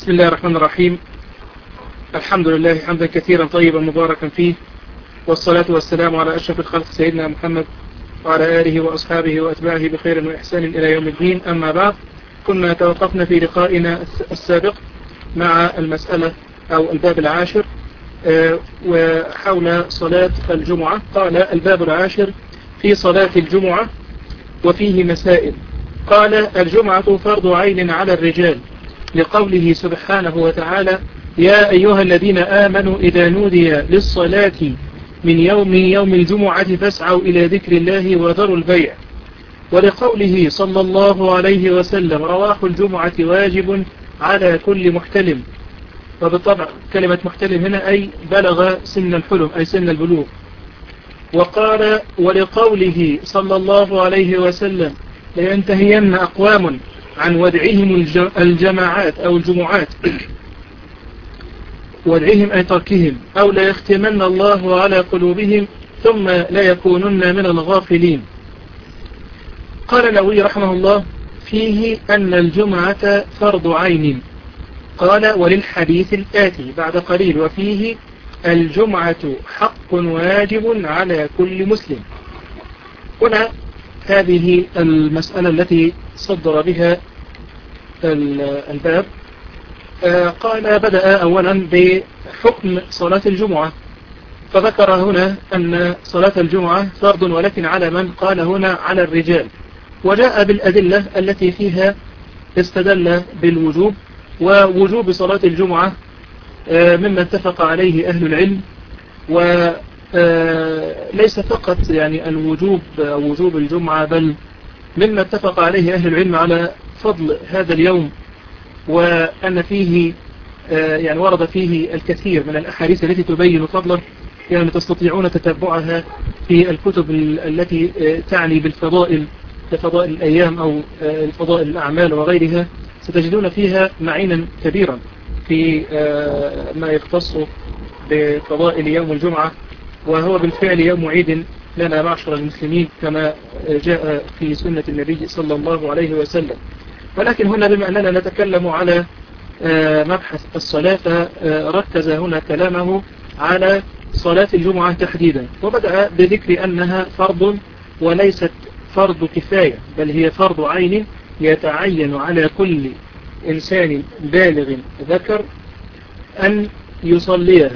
بسم الله الرحمن الرحيم. الحمد لله حمدا كثيرا طيبا مباركا فيه، والصلاة والسلام على أشرف الخلق سيدنا محمد وعلى آله وأصحابه وأتباعه بخير وإحسان إلى يوم الدين. أما بعد، كنا توقفنا في لقائنا السابق مع المسألة أو الباب العاشر وحول صلاة الجمعة. قال الباب العاشر في صلاة الجمعة وفيه مسائل. قال الجمعة فرض عين على الرجال لقوله سبحانه وتعالى: يا أيها الذين آمنوا إذا نودي للصلاة من يوم الجمعة فاسعوا إلى ذكر الله وذروا البيع. ولقوله صلى الله عليه وسلم: رواح الجمعة واجب على كل محتلم. وبالطبع كلمة محتلم هنا أي بلغ سن الحلم أي سن البلوغ. وقال ولقوله صلى الله عليه وسلم: لينتهين أقوام عن ودعهم الجماعات أو الجمعات، ودعهم أي تركهم، أو لا يختمن الله على قلوبهم ثم لا يكونن من الغافلين. قال النووي رحمه الله: فيه أن الجمعة فرض عين. قال وللحديث الآتي بعد قليل: وفيه الجمعة حق واجب على كل مسلم. هنا هذه المسألة التي صدر بها الباب. قال بدأ أولا بحكم صلاة الجمعة، فذكر هنا أن صلاة الجمعة فرض ولكن على من؟ قال هنا على الرجال، وجاء بالأدلة التي فيها استدل بالوجوب، ووجوب صلاة الجمعة مما اتفق عليه أهل العلم، وليس فقط يعني الوجوب وجوب الجمعة، بل مما اتفق عليه أهل العلم على فضل هذا اليوم، وأن فيه يعني ورد فيه الكثير من الأحاديث التي تبين فضله، يعني تستطيعون تتبعها في الكتب التي تعني بالفضائل كفضائل الأيام أو الفضائل الأعمال وغيرها، ستجدون فيها معينا كبيرا في ما يختص بفضائل يوم الجمعة، وهو بالفعل يوم عيد لنا معشر المسلمين كما جاء في سنة النبي صلى الله عليه وسلم. ولكن هنا بما أننا نتكلم على مبحث الصلاة، ركز هنا كلامه على صلاة الجمعة تحديدا، وبدأ بذكر أنها فرض وليست فرض كفاية، بل هي فرض عين يتعين على كل إنسان بالغ ذكر أن يصليها.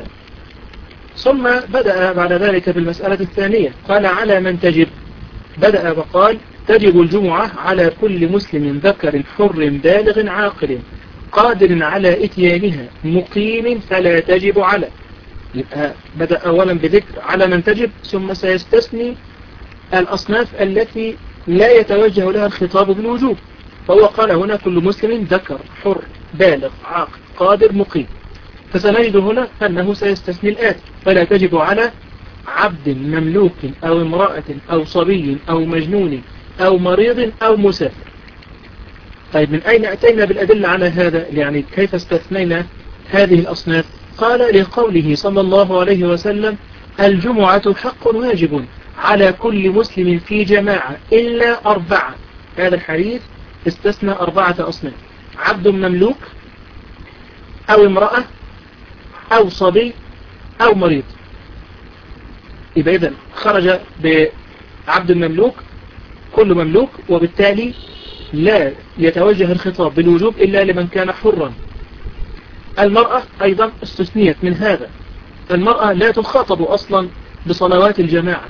ثم بدأ بعد ذلك بالمسألة الثانية، قال على من تجب. بدأ وقال: تجب الجمعة على كل مسلم ذكر حر بالغ عاقل قادر على إتيانها مقيم فلا تجب على. يبقى بدأ أولا بذكر على من تجب، ثم سيستثني الأصناف التي لا يتوجه لها الخطاب بالوجوب، فهو قال هنا كل مسلم ذكر حر بالغ عاقل قادر مقيم. فسنجد هنا أنه سيستثني الآتي: فلا تجب على عبد مملوك أو امرأة أو صبي أو مجنون أو مريض أو مسافر. طيب من أين أتينا بالأدلة على هذا؟ يعني كيف استثنينا هذه الأصناف؟ قال لقوله صلى الله عليه وسلم: الجمعة حق واجب على كل مسلم في جماعة إلا 4. هذا الحديث استثنى 4 أصناف: عبد مملوك أو امرأة أو صبي أو مريض. يبقى إذن خرج بعبد مملوك كل مملوك، وبالتالي لا يتوجه الخطاب بالوجوب إلا لمن كان حرا. المرأة أيضا استثنيت من هذا، المرأة لا تخاطب أصلا بصلوات الجماعة،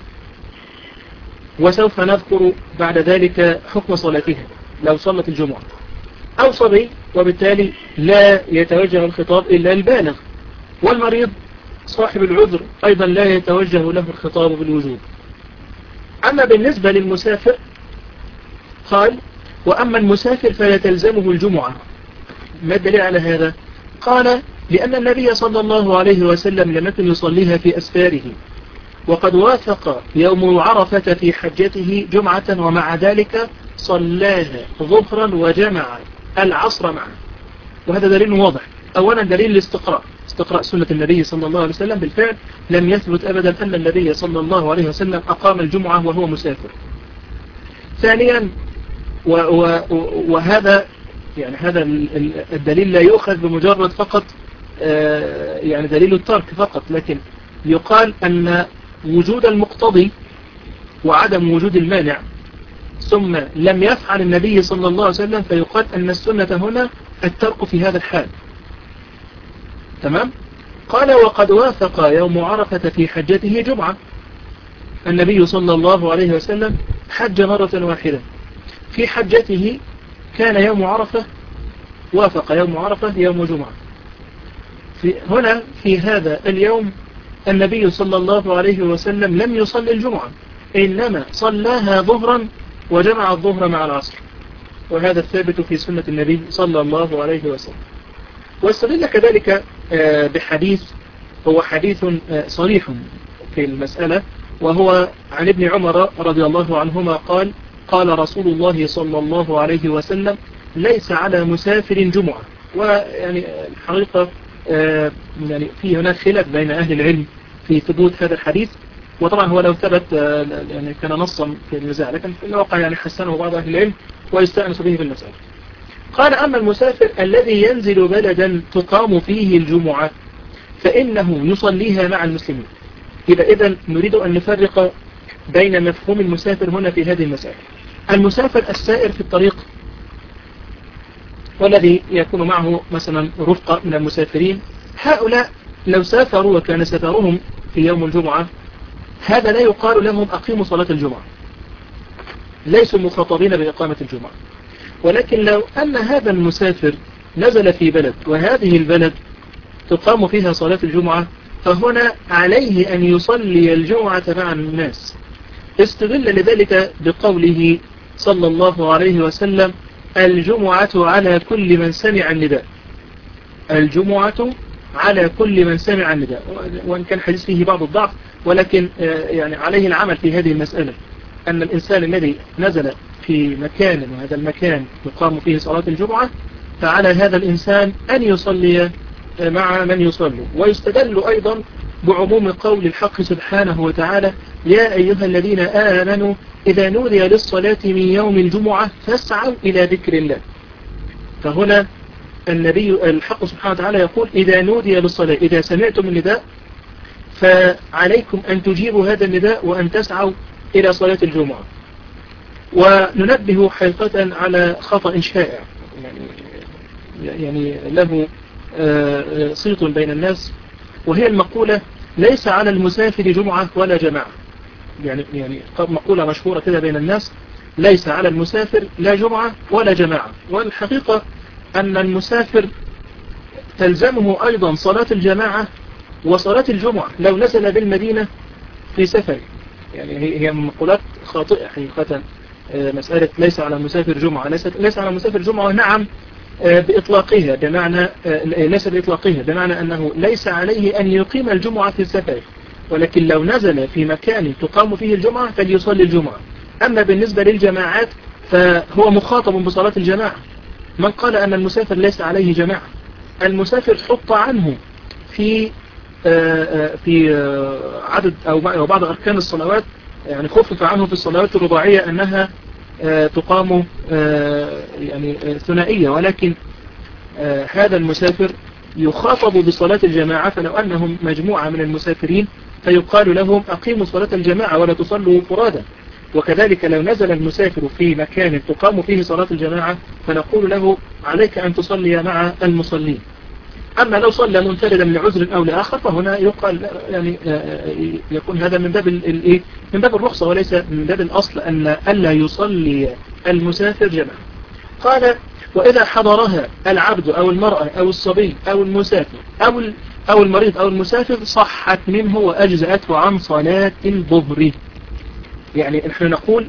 وسوف نذكر بعد ذلك حكم صلاتها لو صلت الجمعة. أو صبي، وبالتالي لا يتوجه الخطاب إلا البالغ. والمريض صاحب العذر أيضا لا يتوجه له الخطاب بالوجوب. أما بالنسبة للمسافر قال: وأما المسافر فلا تلزمه الجمعة. ما الدليل على هذا؟ قال: لأن النبي صلى الله عليه وسلم لم يكن يصليها في أسفاره، وقد وافق يوم عرفة في حجته جمعة، ومع ذلك صلاها ظهرا وجمع العصر معه. وهذا دليل واضح. أولا دليل الاستقراء، استقراء سنة النبي صلى الله عليه وسلم. بالفعل لم يثبت أبدا أن النبي صلى الله عليه وسلم أقام الجمعة وهو مسافر. ثانيا وهذا يعني هذا الدليل لا يؤخذ بمجرد فقط يعني دليل الترك فقط، لكن يقال أن وجود المقتضي وعدم وجود المانع ثم لم يفعل النبي صلى الله عليه وسلم، فيقال أن السنة هنا الترك في هذا الحال. تمام؟ قال وقد وافق يوم عرفة في حجته جمعة. النبي صلى الله عليه وسلم حج مرة واحدة، في حجته كان يوم عرفة، وافق يوم عرفة يوم جمعة. هنا في هذا اليوم النبي صلى الله عليه وسلم لم يصلي الجمعة، إنما صلاها ظهرا وجمع الظهر مع العصر، وهذا الثابت في سنة النبي صلى الله عليه وسلم. واستدل كذلك بحديث هو حديث صريح في المسألة، وهو عن ابن عمر رضي الله عنهما قال قال رسول الله صلى الله عليه وسلم ليس على مسافر جمعة. ويعني الحقيقة يعني في هناك خلاف بين أهل العلم في ثبوت هذا الحديث، وطبعا هو لو ثبت يعني كان نصا في النزاع، لكن في الواقع يعني حسنه بعض أهل العلم ويستأنس به في المسألة. قال أما المسافر الذي ينزل بلدا تقام فيه الجمعة فإنه يصليها مع المسلمين. إذا نريد أن نفرق بين مفهوم المسافر هنا في هذه المسائل. المسافر السائر في الطريق والذي يكون معه مثلا رفقة من المسافرين، هؤلاء لو سافروا وكان سفرهم في يوم الجمعة هذا لا يقال لهم أقيموا صلاة الجمعة، ليسوا مخاطبين بإقامة الجمعة. ولكن لو أن هذا المسافر نزل في بلد وهذه البلد تقام فيها صلاة الجمعة، فهنا عليه أن يصلي الجمعة مع الناس. استدل لذلك بقوله صلى الله عليه وسلم الجمعة على كل من سمع النداء. الجمعة على كل من سمع النداء، وإن كان حديث فيه بعض الضعف، ولكن يعني عليه العمل في هذه المسألة، أن الإنسان الذي نزل في مكان وهذا المكان يقام فيه صلاة الجمعة فعلى هذا الإنسان أن يصلي مع من يصلي. ويستدل أيضا بعموم قول الحق سبحانه وتعالى يا أيها الذين آمنوا إذا نودي للصلاة من يوم الجمعة فاسعوا إلى ذكر الله. فهنا الحق سبحانه وتعالى يقول إذا نودي للصلاة، إذا سمعتم النداء فعليكم أن تجيبوا هذا النداء وأن تسعوا إلى صلاة الجمعة. وننبه حقيقة على خطأ شائع يعني له صيت بين الناس، وهي المقولة ليس على المسافر جمعة ولا جماعة. يعني مقولة مشهورة كده بين الناس، ليس على المسافر لا جمعة ولا جماعة. والحقيقة أن المسافر تلزمه أيضا صلاة الجماعة وصلاة الجمعة لو نزل بالمدينة في سفر. يعني هي مقولات خاطئة حقيقة. مسألة ليس على المسافر جمعة، ليس على المسافر جمعة نعم بإطلاقها، بمعنى ليس بإطلاقها بمعنى أنه ليس عليه أن يقيم الجمعة في السفر، ولكن لو نزل في مكان تقام فيه الجمعة فليصلي الجمعة. أما بالنسبة للجماعات فهو مخاطب بصلاة الجماعة. من قال أن المسافر ليس عليه جماعة، المسافر حط عنه في عدد أو بعض أركان الصلوات، يعني خفف عنه في الصلوات الرباعية أنها تقام يعني ثنائية، ولكن هذا المسافر يخاطب بصلاة الجماعة. فلو أنهم مجموعة من المسافرين فيقال لهم أقيموا صلاة الجماعة ولا تصلوا فرادا. وكذلك لو نزل المسافر في مكان تقام فيه صلاة الجماعة فنقول له عليك أن تصلي مع المصلين. أما لو صلى منفردا لعذر أو لآخر فهنا يقال يعني يكون هذا من باب الرخصة وليس من باب الأصل أن ألا يصلي المسافر جماعة. قال وإذا حضرها العبد أو المرأة أو الصبي أو المسافر أو المريض أو المسافر صحت منه وأجزأته عن صلاة الظهر. يعني نحن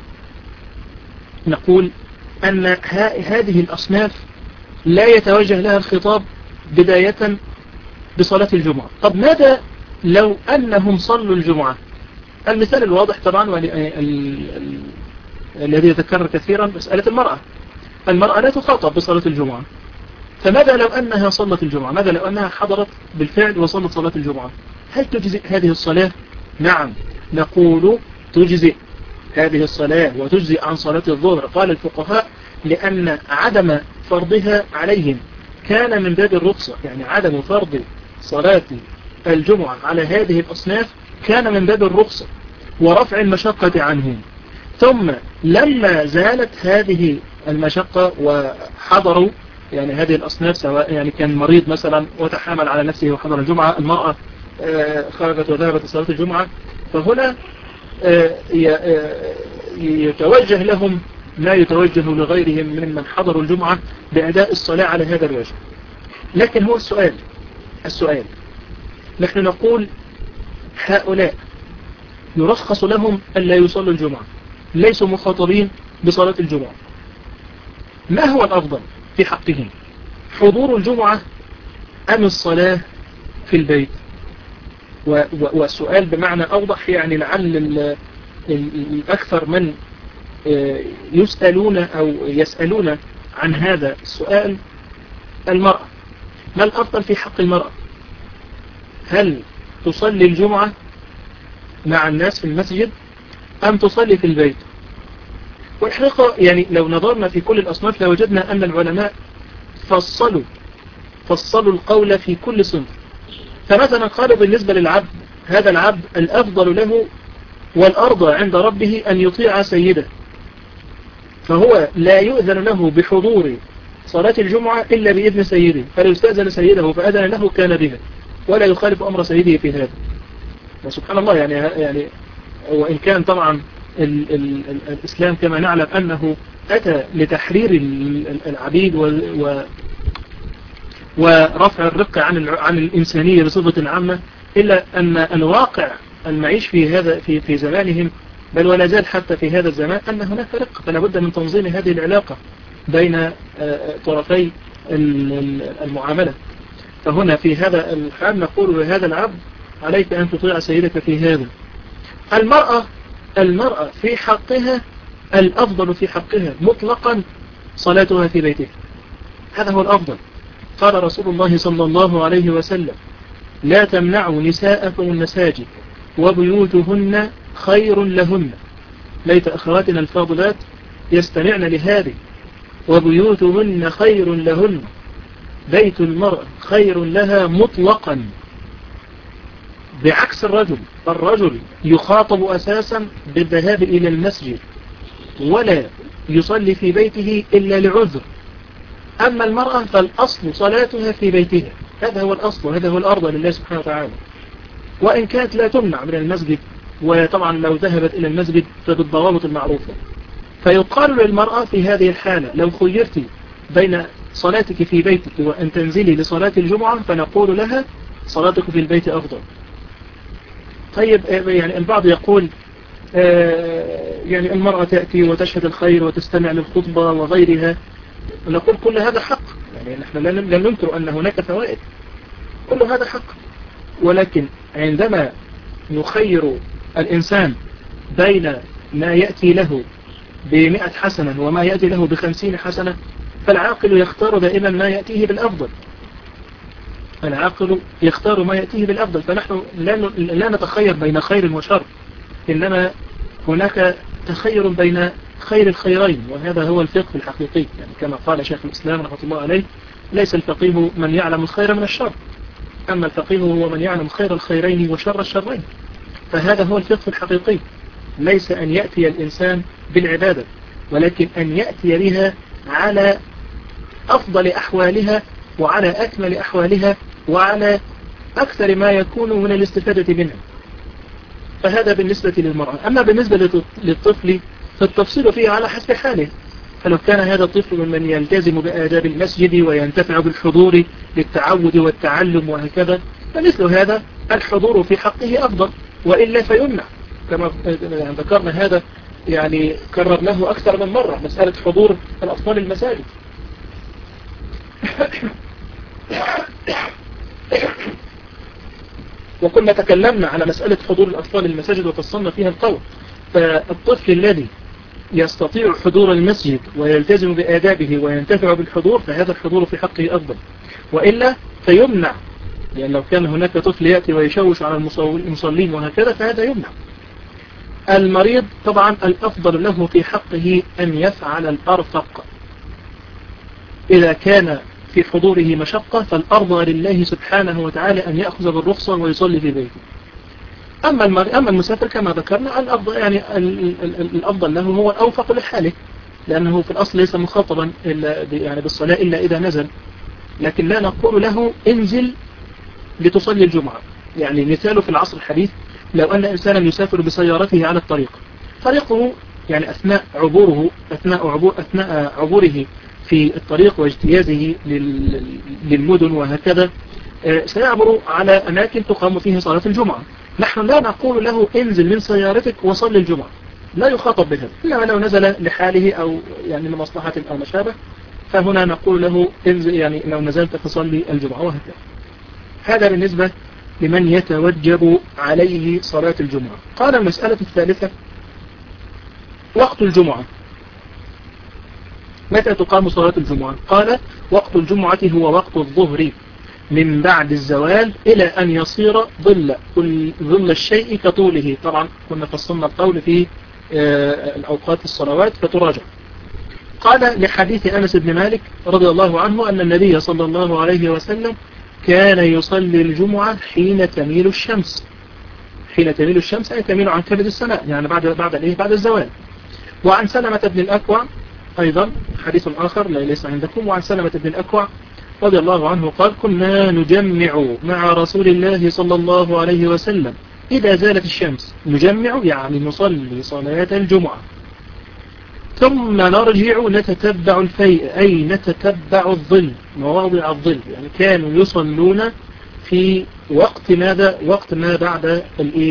نقول أن هذه الأصناف لا يتوجه لها الخطاب بداية بصلاة الجمعة. طب ماذا لو أنهم صلوا الجمعة؟ المثال الواضح طبعا الذي يتكرر كثيرا مسألة المرأة لا تخاطب بصلاة الجمعة. فماذا لو أنها صلت الجمعة؟ ماذا لو أنها حضرت بالفعل وصلت صلاة الجمعة؟ هل تجزئ هذه الصلاة؟ نعم، نقول تجزئ هذه الصلاة وتجزئ عن صلاة الظهر. قال الفقهاء لأن عدم فرضها عليهم كان من باب الرخصة، يعني عدم فرض صلاة الجمعة على هذه الأصناف كان من باب الرخصة ورفع المشقة عنهم. ثم لما زالت هذه المشقة وحضروا يعني هذه الأصناف، سواء يعني كان مريض مثلا وتحامل على نفسه وحضر الجمعة، المرأة خرجت وذهبت لصلاة الجمعة، فهنا يتوجه لهم لا يتوجه لغيرهم ممن حضروا الجمعة بأداء الصلاة على هذا الوجه. لكن هو السؤال نحن نقول هؤلاء يرخص لهم ألا يصلوا الجمعة، ليسوا مخاطبين بصلاة الجمعة، ما هو الأفضل في حقهم؟ حضور الجمعة أم الصلاة في البيت؟ والسؤال بمعنى أوضح، يعني لعل الأكثر من يسألون عن هذا السؤال المرأة. ما الأفضل في حق المرأة؟ هل تصلي الجمعة مع الناس في المسجد أم تصلي في البيت؟ والحقيقة يعني لو نظرنا في كل الأصناف لوجدنا أن العلماء فصلوا القول في كل صنف. فمثلا قالوا بالنسبة للعبد، هذا العبد الأفضل له والأرضى عند ربه أن يطيع سيده، فهو لا يؤذن له بحضور صلاة الجمعة إلا بإذن سيده، فلو استأذن سيده فأذن له كان بها ولا يخالف أمر سيده في هذا. وسبحان الله يعني وإن كان طبعا الإسلام كما نعلم أنه أتى لتحرير العبيد ورفع الرق عن الإنسانية بصفة عامة، إلا أن الواقع المعيش في زمانهم، بل ولا زال حتى في هذا الزمان، أن هناك رق، فلا بد من تنظيم هذه العلاقة بين طرفي المعاملة. فهنا في هذا الحال نقول لهذا العبد عليك أن تطيع سيدك في هذا. المرأة في حقها الأفضل في حقها مطلقا صلاتها في بيتها، هذا هو الأفضل. قال رسول الله صلى الله عليه وسلم: لا تمنعوا نساءكم المساجد وبيوتهن خير لهن. ليت أخواتنا الفاضلات يستمعن لهذه: وبيوتهن خير لهن. بيت المرأة خير لها مطلقا، بعكس الرجل يخاطب أساسا بالذهاب إلى المسجد ولا يصلي في بيته إلا لعذر. أما المرأة فالأصل صلاتها في بيتها، هذا هو الأصل، هذا هو الأرض لله سبحانه وتعالى، وإن كانت لا تمنع من المسجد، وطبعا لو ذهبت إلى المسجد فبالضوابط المعروفة. فيقال للمرأة في هذه الحالة: لو خيرتي بين صلاتك في بيتك وأن تنزلي لصلاة الجمعة، فنقول لها: صلاتك في البيت أفضل. طيب يعني البعض يقول يعني المرأة تأتي وتشهد الخير وتستمع للخطبة وغيرها، ونقول كل هذا حق، يعني نحن لا ننكر أن هناك فوائد، كل هذا حق، ولكن عندما نخير الإنسان بين ما يأتي له ب100 حسنة وما يأتي له ب50 حسنة، فالعاقل يختار دائما ما يأتيه بالأفضل. العاقل يختار ما يأتيه بالأفضل، فنحن لا نتخير بين خير وشر، إنما هناك تخير بين خير الخيرين، وهذا هو الفقه الحقيقي. يعني كما قال شيخ الإسلام رحمه الله عليه: ليس الفقيه من يعلم الخير من الشر، أما الفقيه هو من يعلم خير الخيرين وشر الشرين. فهذا هو الفقه الحقيقي، ليس أن يأتي الإنسان بالعبادة، ولكن أن يأتي بها على أفضل أحوالها وعلى أكمل أحوالها وعلى أكثر ما يكون من الاستفادة منها. فهذا بالنسبة للمرأة. أما بالنسبة للطفل فالتفصيل فيه على حسب حاله، فلو كان هذا الطفل ممن يلتزم بآداب المسجد وينتفع بالحضور للتعود والتعلم وهكذا، فمثل هذا الحضور في حقه أفضل، وإلا فيمنع. كما ذكرنا هذا يعني كررناه أكثر من مرة، مسألة حضور الأطفال المساجد. وكنا تكلمنا على مسألة حضور الأطفال المساجد وفصلنا فيها القول. فالطفل الذي يستطيع حضور المسجد ويلتزم بآدابه وينتفع بالحضور، فهذا الحضور في حقه أفضل، وإلا فيمنع. يعني لو كان هناك طفل يأتي ويشوش على المصلين وهكذا فهذا يمنع. المريض طبعا الأفضل له في حقه أن يفعل الأرفق، إذا كان في حضوره مشقة فالأرضى لله سبحانه وتعالى أن يأخذ بالرخصة ويصلي في بيته. أما المسافر كما ذكرنا الأفضل يعني الأفضل له هو الأوفق لحاله، لأنه في الأصل ليس مخاطبا يعني بالصلاة إلا إذا نزل، لكن لا نقول له انزل لتصلي الجمعة. يعني مثاله في العصر الحديث لو أن إنسانا يسافر بسيارته على الطريق، طريقه يعني أثناء عبوره في الطريق واجتيازه للمدن وهكذا سيعبر على أماكن تقام فيها صلاة الجمعة. نحن لا نقول له انزل من سيارتك وصلي الجمعة، لا يخاطب بها، إنما لو نزل لحاله أو يعني لمصلحة أو ما شابه فهنا نقول له انزل، يعني لو نزلت فصلي الجمعة وهكذا. هذا بالنسبة لمن يتوجب عليه صلاة الجمعة. قال المسألة الثالثة وقت الجمعة، متى تقام صلاة الجمعة؟ قال وقت الجمعة هو وقت الظهر من بعد الزوال إلى أن يصير ظل الشيء كطوله. طبعا كنا فصلنا القول في الأوقات الصلوات فتراجع. قال لحديث أنس بن مالك رضي الله عنه أن النبي صلى الله عليه وسلم كان يصلي الجمعة حين تميل الشمس. حين تميل الشمس أي تميل عن كبد السماء، يعني بعد الزوال. وعن سلمة بن الأكوع أيضا حديث آخر ليس عندكم، وعن سلمة بن الأكوع رضي الله عنه قال كنا نجمع مع رسول الله صلى الله عليه وسلم إذا زالت الشمس. نجمع يعني نصلي صلاة الجمعة ثم نرجع نتتبع الفيء أي نتتبع الظل، مواضع الظل. يعني كانوا يصلون في وقت ماذا؟ وقت ما بعد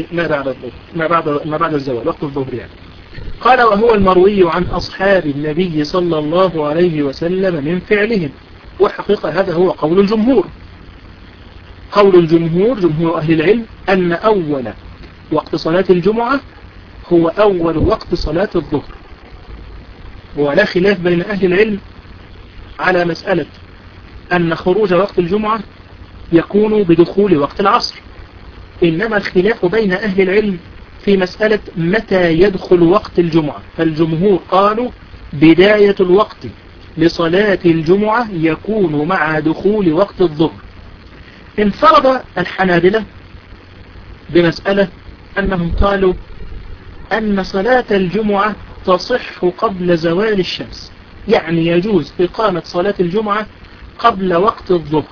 ما بعد الزوال، وقت الظهر يعني. قال وهو المروي عن أصحاب النبي صلى الله عليه وسلم من فعلهم. وحقيقة هذا هو قول الجمهور. قول الجمهور جمهور أهل العلم أن أول وقت صلاة الجمعة هو أول وقت صلاة الظهر، ولا خلاف بين أهل العلم على مسألة أن خروج وقت الجمعة يكون بدخول وقت العصر. إنما الخلاف بين أهل العلم في مسألة متى يدخل وقت الجمعة. فالجمهور قالوا بداية الوقت لصلاة الجمعة يكون مع دخول وقت الظهر. انفرد الحنابلة بمسألة أنهم قالوا أن صلاة الجمعة تصح قبل زوال الشمس، يعني يجوز إقامة صلاة الجمعة قبل وقت الظهر.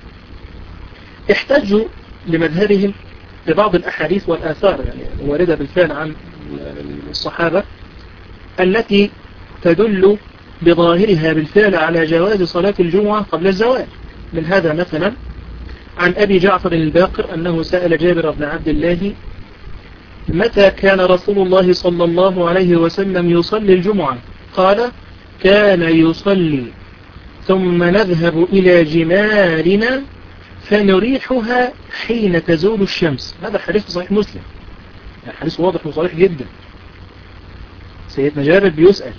احتجوا لمذهبهم ببعض الأحاديث والآثار يعني واردة بالفعل عن الصحابة التي تدل بظاهرها بالفعل على جواز صلاة الجمعة قبل الزوال. من هذا مثلا عن أبي جعفر الباقر أنه سأل جابر بن عبد الله متى كان رسول الله صلى الله عليه وسلم يصلي الجمعة؟ قال كان يصلي ثم نذهب إلى جمالنا فنريحها حين تزول الشمس. هذا حديث صحيح مسلم، يعني حديث واضح وصريح جدا. سيدنا جابر بيسأل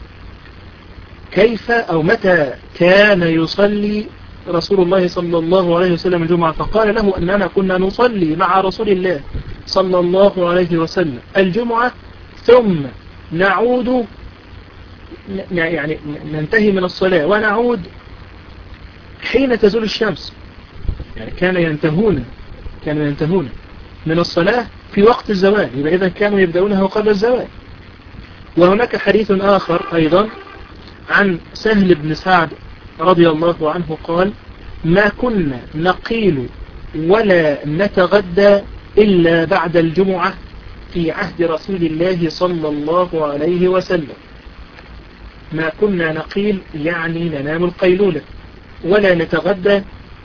كيف أو متى كان يصلي رسول الله صلى الله عليه وسلم الجمعة؟ فقال له أننا كنا نصلي مع رسول الله صلى الله عليه وسلم الجمعة ثم نعود، يعني ننتهي من الصلاة ونعود حين تزول الشمس. يعني كانوا ينتهون من الصلاة في وقت الزوال، يبقى إذا كانوا يبدأونها قبل الزوال. وهناك حديث آخر أيضا عن سهل بن سعد رضي الله عنه قال ما كنا نقيل ولا نتغدى إلا بعد الجمعة في عهد رسول الله صلى الله عليه وسلم. ما كنا نقيل يعني ننام القيلولة، ولا نتغدى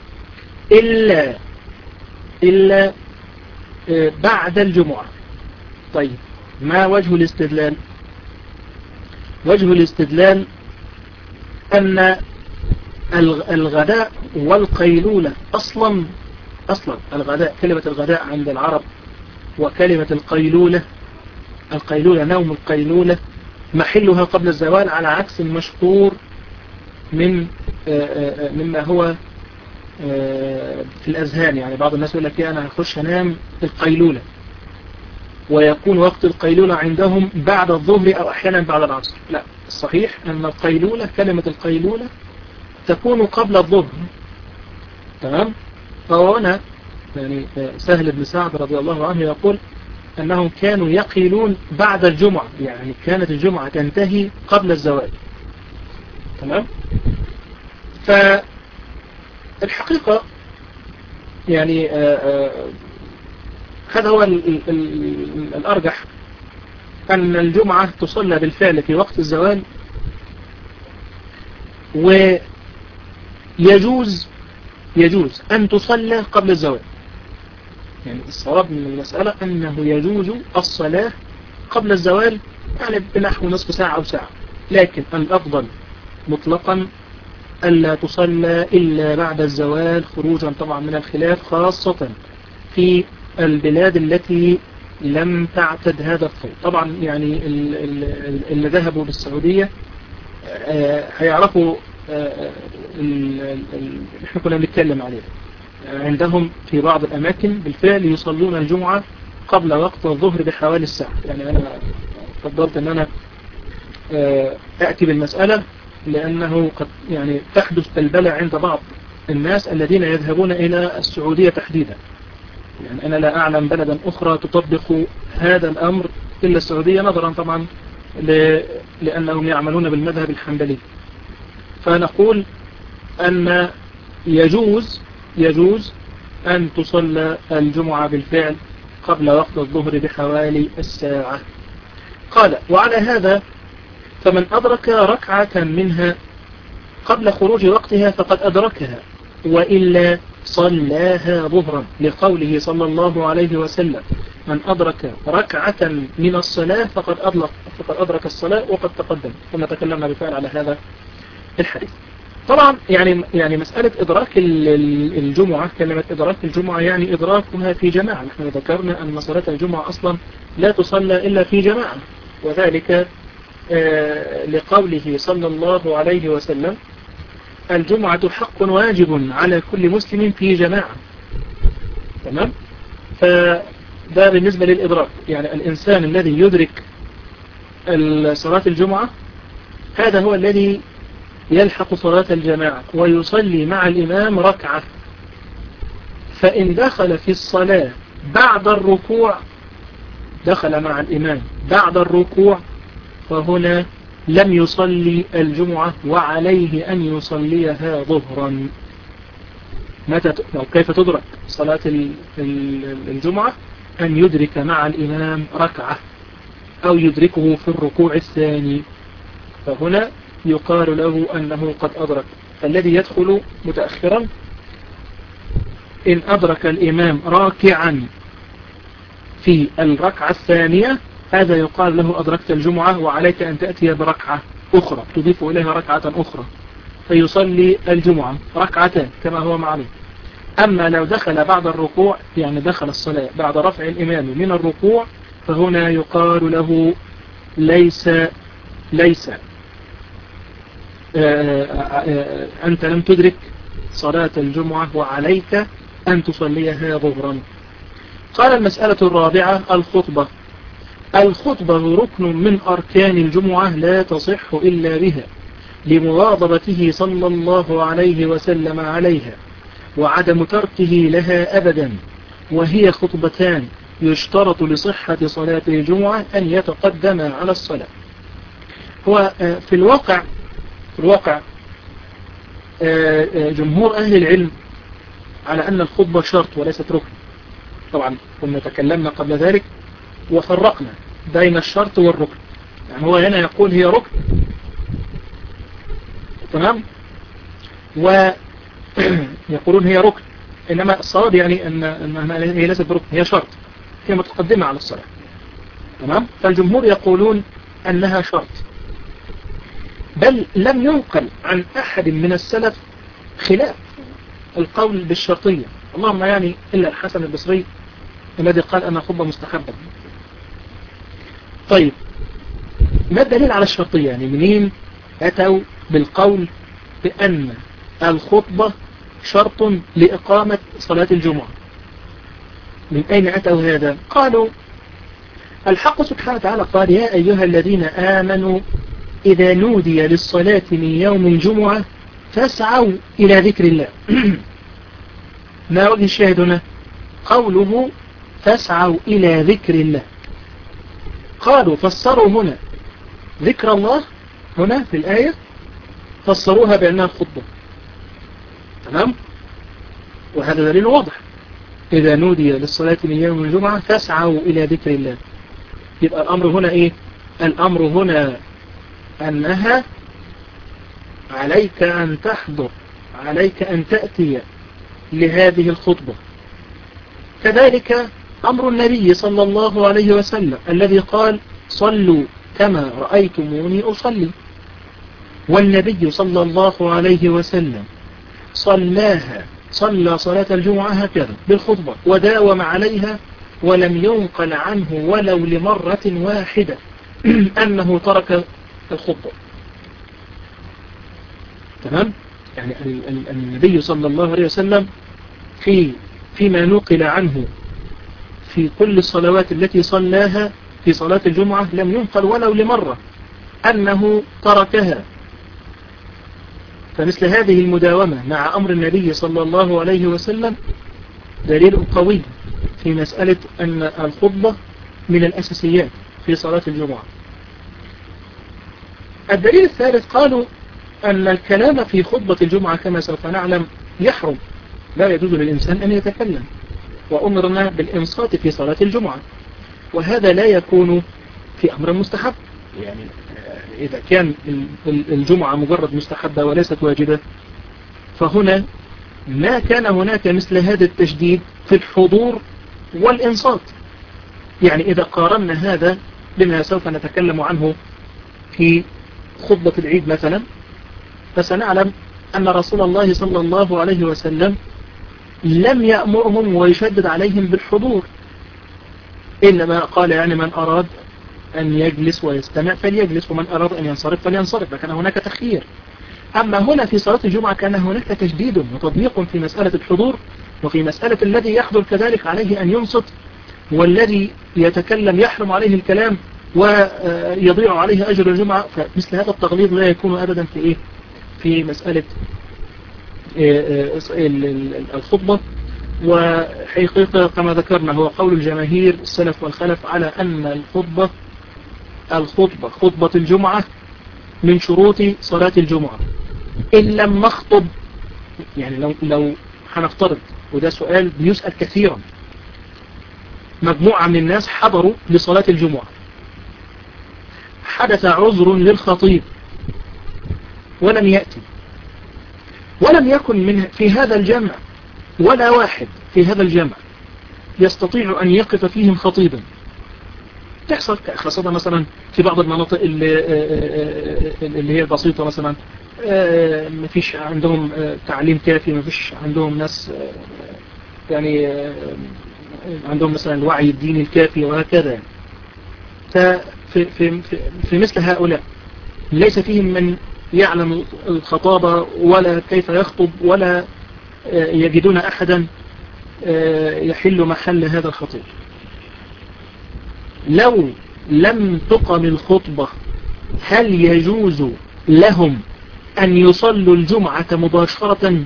إلا بعد الجمعة. طيب ما وجه الاستدلال؟ وجه الاستدلال أن الغداء والقيلولة أصلا الغداء، كلمة الغداء عند العرب وكلمة القيلولة نوم القيلولة محلها قبل الزوال، على عكس المشهور مما هو في الأذهان. يعني بعض الناس يقول لك أنا هخش أنام القيلولة، ويكون وقت القيلولة عندهم بعد الظهر أو أحيانا بعد العصر. لا، الصحيح أن القيلولة كلمة القيلولة تكون قبل الظهر. تمام. فهو هنا يعني سهل بن سعد رضي الله عنه يقول أنهم كانوا يقيلون بعد الجمعة، يعني كانت الجمعة تنتهي قبل الزوال. تمام. فالحقيقة يعني هذا هو الأرجح، أن الجمعة تصلى بالفعل في وقت الزوال، ويجوز أن تصلى قبل الزوال. يعني الصواب من المسألة أنه يجوز الصلاة قبل الزوال، يعني بنحو نصف ساعة أو ساعة، لكن الأفضل مطلقا ألا تصلى إلا بعد الزوال، خروجا طبعا من الخلاف، خاصة في البلاد التي لم تعتد هذا القول. طبعا يعني اللي ذهبوا بالسعودية هيعرفوا احنا كنا بنتكلم عليه. عندهم في بعض الأماكن بالفعل يصلون الجمعة قبل وقت الظهر بحوالي الساعة. يعني أنا فضلت أن أنا أأتي بالمسألة لأنه قد يعني تحدث بلبلة عند بعض الناس الذين يذهبون إلى السعودية تحديدا. يعني أنا لا أعلم بلدا أخرى تطبق هذا الأمر إلا السعودية، نظرا طبعا لأنهم يعملون بالمذهب الحنبلي. فنقول أن يجوز أن تصلى الجمعة بالفعل قبل وقت الظهر بحوالي الساعة. قال: وعلى هذا فمن أدرك ركعة منها قبل خروج وقتها فقد أدركها، وإلا صلاها ظهرا، لقوله صلى الله عليه وسلم: من أدرك ركعة من الصلاة فقد أدرك الصلاة. وقد تقدم كنا تكلمنا بالفعل على هذا الحديث. طبعا يعني مسألة إدراك الجمعة، كلمة إدراك الجمعة يعني إدراكها في جماعة. نحن ذكرنا أن صلاة الجمعة أصلا لا تصلى إلا في جماعة، وذلك لقوله صلى الله عليه وسلم: الجمعة حق واجب على كل مسلم في جماعة. تمام. فده بالنسبة للإدراك، يعني الإنسان الذي يدرك صلاة الجمعة هذا هو الذي يلحق صلاة الجماعة ويصلي مع الإمام ركعة. فإن دخل في الصلاة بعد الركوع، دخل مع الإمام بعد الركوع، فهنا لم يصلي الجمعة وعليه أن يصليها ظهرا. كيف تدرك صلاة الجمعة؟ أن يدرك مع الإمام ركعة أو يدركه في الركوع الثاني، فهنا يقال له أنه قد أدرك. فالذي يدخل متأخرا إن أدرك الإمام راكعا في الركعة الثانية، هذا يقال له أدركت الجمعة، وعليك أن تأتي بركعة أخرى تضيف إليها ركعة أخرى، فيصلي الجمعة ركعتان كما هو معلوم. أما لو دخل بعد الركوع، يعني دخل الصلاة بعد رفع الإمام من الركوع، فهنا يقال له ليس أنت لم تدرك صلاة الجمعة وعليك أن تصليها ظهرا. قال: المسألة الرابعة: الخطبة ركن من أركان الجمعة لا تصح إلا بها، لمواظبته صلى الله عليه وسلم عليها، وعدم تركه لها أبدا، وهي خطبتان يشترط لصحة صلاة الجمعة أن يتقدم على الصلاة. هو في الواقع جمهور أهل العلم على أن الخطبة شرط وليست ركن. طبعا كنا تكلمنا قبل ذلك وفرقنا بين الشرط والركن. يعني هو هنا يقول هي ركن، تمام، ويقولون هي ركن، إنما الصواب يعني أنها هي ليست بركن، هي شرط، هي متقدمة على الصلاة. تمام. فالجمهور يقولون أنها شرط، بل لم ينقل عن أحد من السلف خلاف القول بالشرطية، اللهم يعني إلا الحسن البصري الذي قال أنها خطبة مستحبة. طيب، ما الدليل على الشرطية؟ يعني منين أتوا بالقول بأن الخطبة شرط لإقامة صلاة الجمعة؟ من أين أتوا هذا؟ قالوا: الحق سبحانه وتعالى قال: يا أيها الذين آمنوا إذا نودي للصلاة من يوم الجمعة فاسعوا إلى ذكر الله. ما وجه الشاهد هنا؟ قوله فاسعوا إلى ذكر الله. قالوا فسروا هنا ذكر الله هنا في الآية، فسروها بأنها الخطبة. تمام؟ وهذا دليل واضح. إذا نودي للصلاة من يوم الجمعة فاسعوا إلى ذكر الله. يبقى الأمر هنا إيه؟ الأمر هنا أنها عليك أن تحضر، عليك أن تأتي لهذه الخطبة. كذلك أمر النبي صلى الله عليه وسلم الذي قال صلوا كما رأيتموني أصلي. والنبي صلى الله عليه وسلم صلى صلاة الجمعة هكذا بالخطبة وداوم عليها، ولم ينقل عنه ولو لمرة واحدة أنه ترك الخطبة. تمام؟ يعني النبي صلى الله عليه وسلم فيما نقل عنه في كل الصلوات التي صلاها في صلاة الجمعة لم ينقل ولو لمرة أنه تركها. فمثل هذه المداومة مع أمر النبي صلى الله عليه وسلم دليل قوي في مسألة أن الخطبة من الأساسيات في صلاة الجمعة. الدليل الثالث قالوا أن الكلام في خطبة الجمعة كما سوف نعلم يحرم، لا يجوز للإنسان أن يتكلم، وأمرنا بالإنصات في صلاة الجمعة، وهذا لا يكون في أمر مستحب. يعني إذا كان الجمعة مجرد مستحبة وليست واجبة، فهنا ما كان هناك مثل هذا التشديد في الحضور والإنصات. يعني إذا قارنا هذا بما سوف نتكلم عنه في خطبة العيد مثلا، فسنعلم أن رسول الله صلى الله عليه وسلم لم يأمرهم ويشدد عليهم بالحضور، إنما قال يعني من أراد أن يجلس ويستمع فليجلس، ومن أراد أن ينصرف فلينصرف، فكان هناك تخيير. أما هنا في صلاة الجمعة كان هناك تشديد وتضييق في مسألة الحضور، وفي مسألة الذي يحضر كذلك عليه أن ينصت، والذي يتكلم يحرم عليه الكلام ويضيع عليه أجر الجمعة. فمثل هذا التغليظ لا يكون أبدا في مسألة الخطبة. وحقيقة كما ذكرنا هو قول الجماهير السلف والخلف على أن الخطبة خطبة الجمعة من شروط صلاة الجمعة. إن لم نخطب، يعني لو هنفترض، وده سؤال بيسأل كثيرا، مجموعة من الناس حضروا لصلاة الجمعة، حدث عذر للخطيب ولم يأتي، ولم يكن في هذا الجمع ولا واحد في هذا الجمع يستطيع أن يقف فيهم خطيبا. تحصل خاصة مثلا في بعض المناطق اللي هي بسيطة، مثلا ما فيش عندهم تعليم كافي، ما فيش عندهم ناس يعني عندهم مثلا الوعي الديني الكافي وهكذا. ففي مثل هؤلاء ليس فيهم من يعلم الخطابة ولا كيف يخطب، ولا يجدون أحدا يحل محل هذا الخطيب. لو لم تقم الخطبة هل يجوز لهم أن يصلوا الجمعة مباشرة؟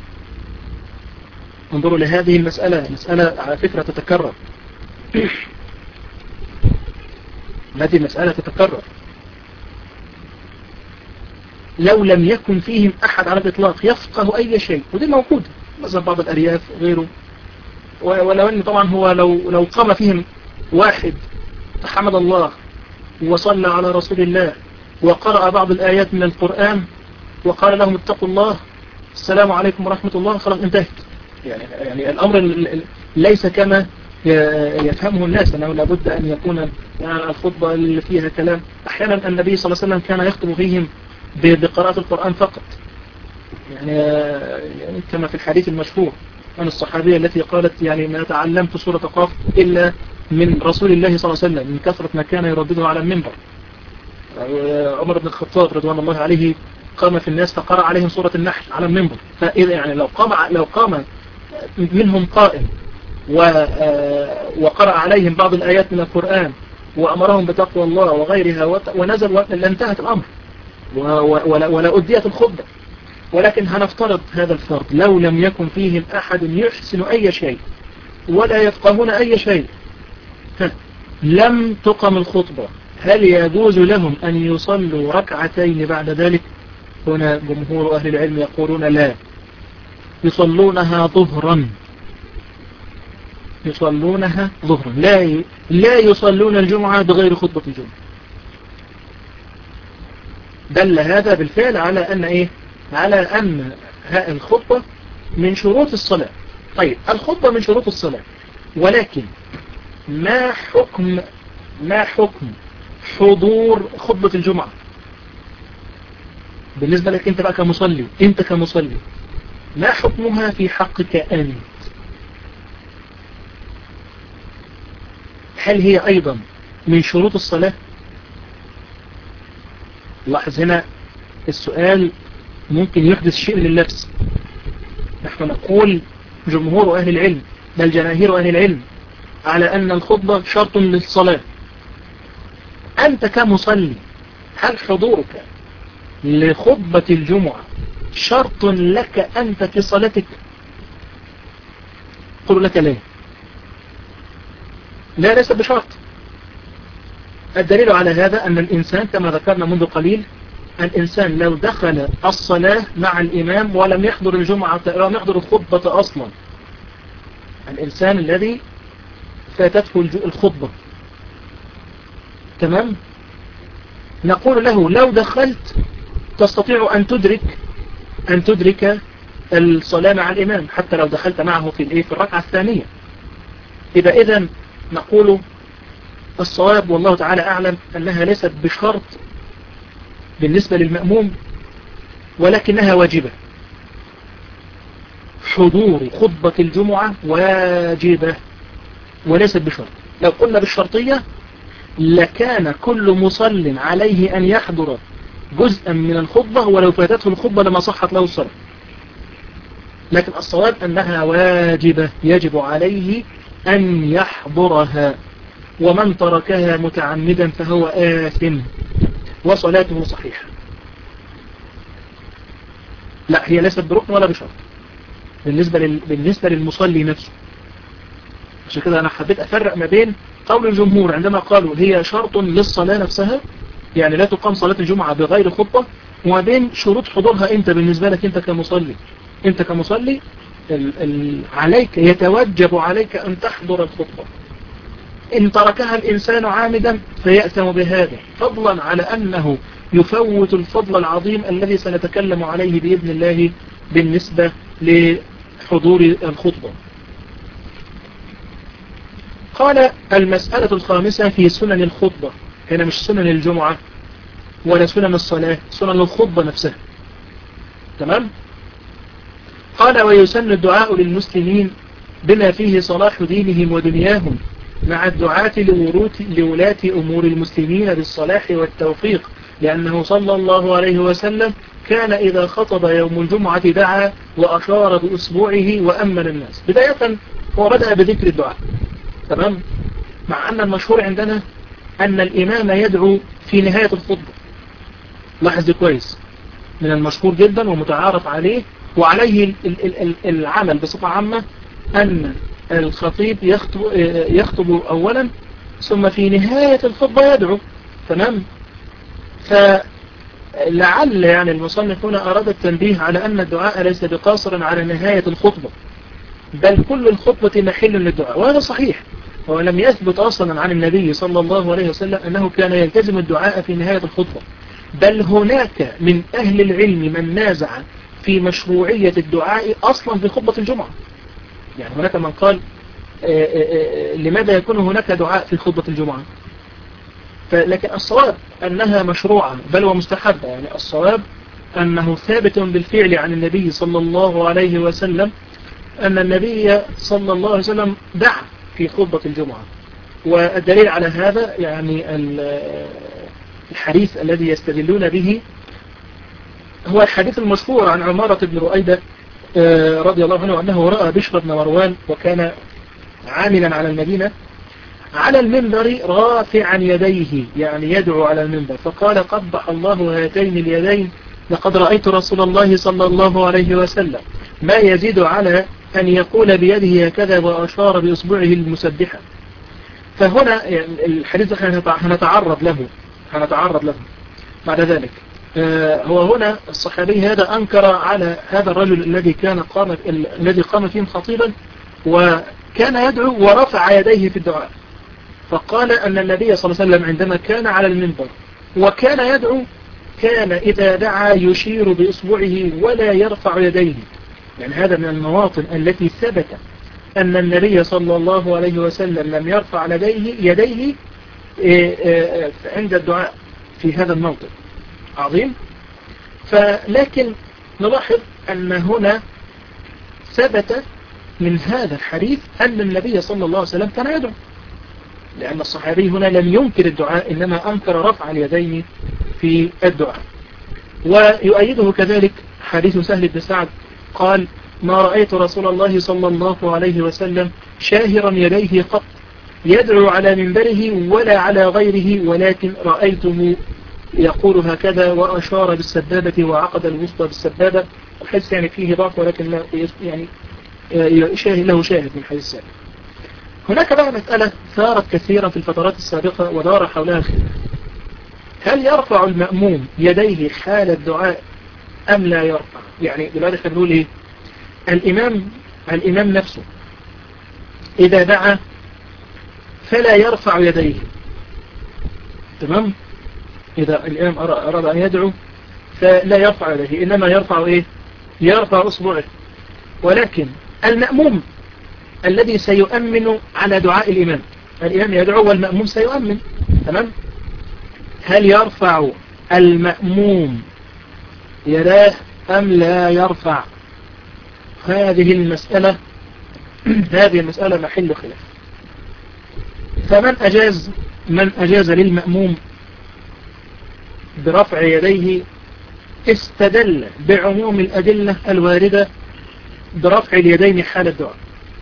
انظروا لهذه المسألة، مسألة على فكرة تتكرر. هذه المسألة تتكرر. لو لم يكن فيهم أحد على الإطلاق يفقه أي شيء، ودي موجودة مثلا بعض الأرياف غيره، ولو أن طبعا هو لو قام فيهم واحد فحمد الله وصلى على رسول الله وقرأ بعض الآيات من القرآن وقال لهم اتقوا الله السلام عليكم ورحمة الله، خلاص انتهت. يعني الأمر ليس كما يفهمه الناس، أنه لابد أن يكون يعني الخطبة اللي فيها كلام. أحيانا النبي صلى الله عليه وسلم كان يخطب فيهم بقراءة القرآن فقط، يعني كما في الحديث المشهور عن الصحابية التي قالت يعني ما تعلمت سورة قاف إلا من رسول الله صلى الله عليه وسلم من كثرة ما كان يردده على المنبر. عمر بن الخطاب رضوان الله عليه قام في الناس فقرأ عليهم سورة النحل على المنبر. فإذا يعني لو قام منهم قائم وقرأ عليهم بعض الآيات من القرآن وأمرهم بتقوى الله وغيرها ونزل لانتهت الأمر ولا أديت الخطبة. ولكن هنفترض هذا الفرض، لو لم يكن فيهم أحد يحسن أي شيء ولا يفقهون أي شيء، لم تقم الخطبة، هل يجوز لهم أن يصلوا ركعتين بعد ذلك؟ هنا جمهور أهل العلم يقولون لا، يصلونها ظهرا، يصلونها ظهرا، لا يصلون الجمعة بغير خطبة الجمعة. دل هذا بالفعل على أن إيه؟ على أن الخطبة من شروط الصلاة. طيب الخطبة من شروط الصلاة، ولكن ما حكم حضور خطبة الجمعة بالنسبة لك أنت بقى كمصلي؟ أنت كمصلي ما حكمها في حقك أنت؟ هل هي أيضا من شروط الصلاة؟ لاحظ هنا السؤال ممكن يحدث شيء من اللبس. نحن نقول جمهور أهل العلم بل جماهير أهل العلم على أن الخطبة شرط للصلاة. أنت كمصلي هل حضورك لخطبة الجمعة شرط لك أنت في صلاتك؟ قل لك لا، لا ليس بشرط. الدليل على هذا أن الإنسان كما ذكرنا منذ قليل، الإنسان لو دخل الصلاة مع الإمام ولم يحضر الجمعة ولم يحضر الخطبة أصلا، الإنسان الذي فاتته الخطبة، تمام، نقول له لو دخلت تستطيع أن تدرك الصلاة مع الإمام حتى لو دخلت معه في الركعة الثانية. إذن نقول الصواب والله تعالى أعلم أنها ليست بشرط بالنسبة للمأموم، ولكنها واجبة. حضور خطبة الجمعة واجبة وليست بشرط. لو قلنا بالشرطية لكان كل مصل عليه أن يحضر جزءا من الخطبة، ولو فاتته الخطبة لما صحت له الصلاة. لكن الصواب أنها واجبة، يجب عليه أن يحضرها، ومن تركها متعمدا فهو آثم وصلاته صحيحة. لا، هي ليست بركن ولا بشرط بالنسبة للمصلي نفسه. عشان كده أنا حبيت أفرق ما بين قول الجمهور عندما قالوا هي شرط للصلاة نفسها، يعني لا تقام صلاة الجمعة بغير خطبة، وما بين شروط حضورها أنت بالنسبة لك أنت كمصلي. أنت كمصلي عليك، يتوجب عليك أن تحضر الخطبة. إن تركها الإنسان عامدا فيأثم بهذا، فضلا على أنه يفوت الفضل العظيم الذي سنتكلم عليه بإذن الله بالنسبة لحضور الخطبة. قال المسألة الخامسة في سنن الخطبة، هنا مش سنن الجمعة ولا سنن الصلاة، سنن الخطبة نفسها، تمام. قال ويسن الدعاء للمسلمين بما فيه صلاح دينهم ودنياهم مع الدعاة لولاة أمور المسلمين بالصلاح والتوفيق، لأنه صلى الله عليه وسلم كان إذا خطب يوم الجمعة دعا وأشار بأسبوعه وأمن الناس. بداية هو بدأ بذكر الدعاء، تمام، مع أن المشهور عندنا أن الإمام يدعو في نهاية الخطبة. لاحظ كويس، من المشهور جدا ومتعارف عليه وعليه العمل بصفة عامة أن الخطيب يخطب أولا ثم في نهاية الخطبة يدعو، تمام. فلعل يعني المصنف هنا أراد التنبيه على أن الدعاء ليس بقاصر على نهاية الخطبة، بل كل الخطبة محل للدعاء، وهذا صحيح. ولم يثبت أصلا عن النبي صلى الله عليه وسلم أنه كان يلتزم الدعاء في نهاية الخطبة، بل هناك من أهل العلم من نازع في مشروعية الدعاء أصلا في خطبة الجمعة. يعني هناك من قال لماذا يكون هناك دعاء في خطبة الجمعة؟ لكن الصواب أنها مشروعة بل ومستحبة. يعني الصواب أنه ثابت بالفعل عن النبي صلى الله عليه وسلم أن النبي صلى الله عليه وسلم دعا في خطبة الجمعة. والدليل على هذا يعني الحديث الذي يستدلون به هو الحديث المشهور عن عمارة بن رؤيدة رضي الله عنه أنه رأى بشر بن مروان وكان عاملا على المدينة على المنبر رافعا يديه، يعني يدعو على المنبر، فقال قبح الله هاتين اليدين لقد رأيت رسول الله صلى الله عليه وسلم ما يزيد على أن يقول بيده هكذا وأشار بإصبعه المسبحة. فهنا الحديث هنتعرض له بعد ذلك. هو هنا الصحابي هذا أنكر على هذا الرجل الذي قام فيهم خطيبا وكان يدعو ورفع يديه في الدعاء، فقال أن النبي صلى الله عليه وسلم عندما كان على المنبر وكان يدعو كان إذا دعا يشير بإصبعه ولا يرفع يديه. يعني هذا من المواطن التي ثبت أن النبي صلى الله عليه وسلم لم يرفع يديه عند الدعاء في هذا الموطن عظيم. فلكن نلاحظ أن هنا ثبت من هذا الحديث أن النبي صلى الله عليه وسلم كان يدعو، لأن الصحابي هنا لم ينكر الدعاء إنما أنكر رفع اليدين في الدعاء. ويؤيده كذلك حديث سهل بن سعد قال: ما رأيت رسول الله صلى الله عليه وسلم شاهرا يديه قط يدعو على منبره ولا على غيره، ولكن رأيته يقول هكذا وأشار بالسبابة وعقد الوسطى بالسبابة. الحديث يعني فيه ضعف ولكن يعني له شاهد من حديث سابق. هناك بقى مسألة ثارت كثيرا في الفترات السابقة ودار حولها الخلاف: هل يرفع المأموم يديه حال الدعاء أم لا يرفع؟ يعني دلوقتي احنا بنقول ايه؟ الإمام نفسه إذا دعا فلا يرفع يديه، تمام؟ إذا الإمام أراد أن يدعو فلا يرفع يديه، إنما يرفع إيه؟ يرفع أصبعه. ولكن المأموم الذي سيؤمن على دعاء الإمام يدعو والمأموم سيؤمن، تمام؟ هل يرفع المأموم يداه أم لا يرفع؟ هذه المسألة محل خلاف. فمن أجاز للمأموم برفع يديه استدل بعموم الأدلة الواردة برفع اليدين حال الدعاء.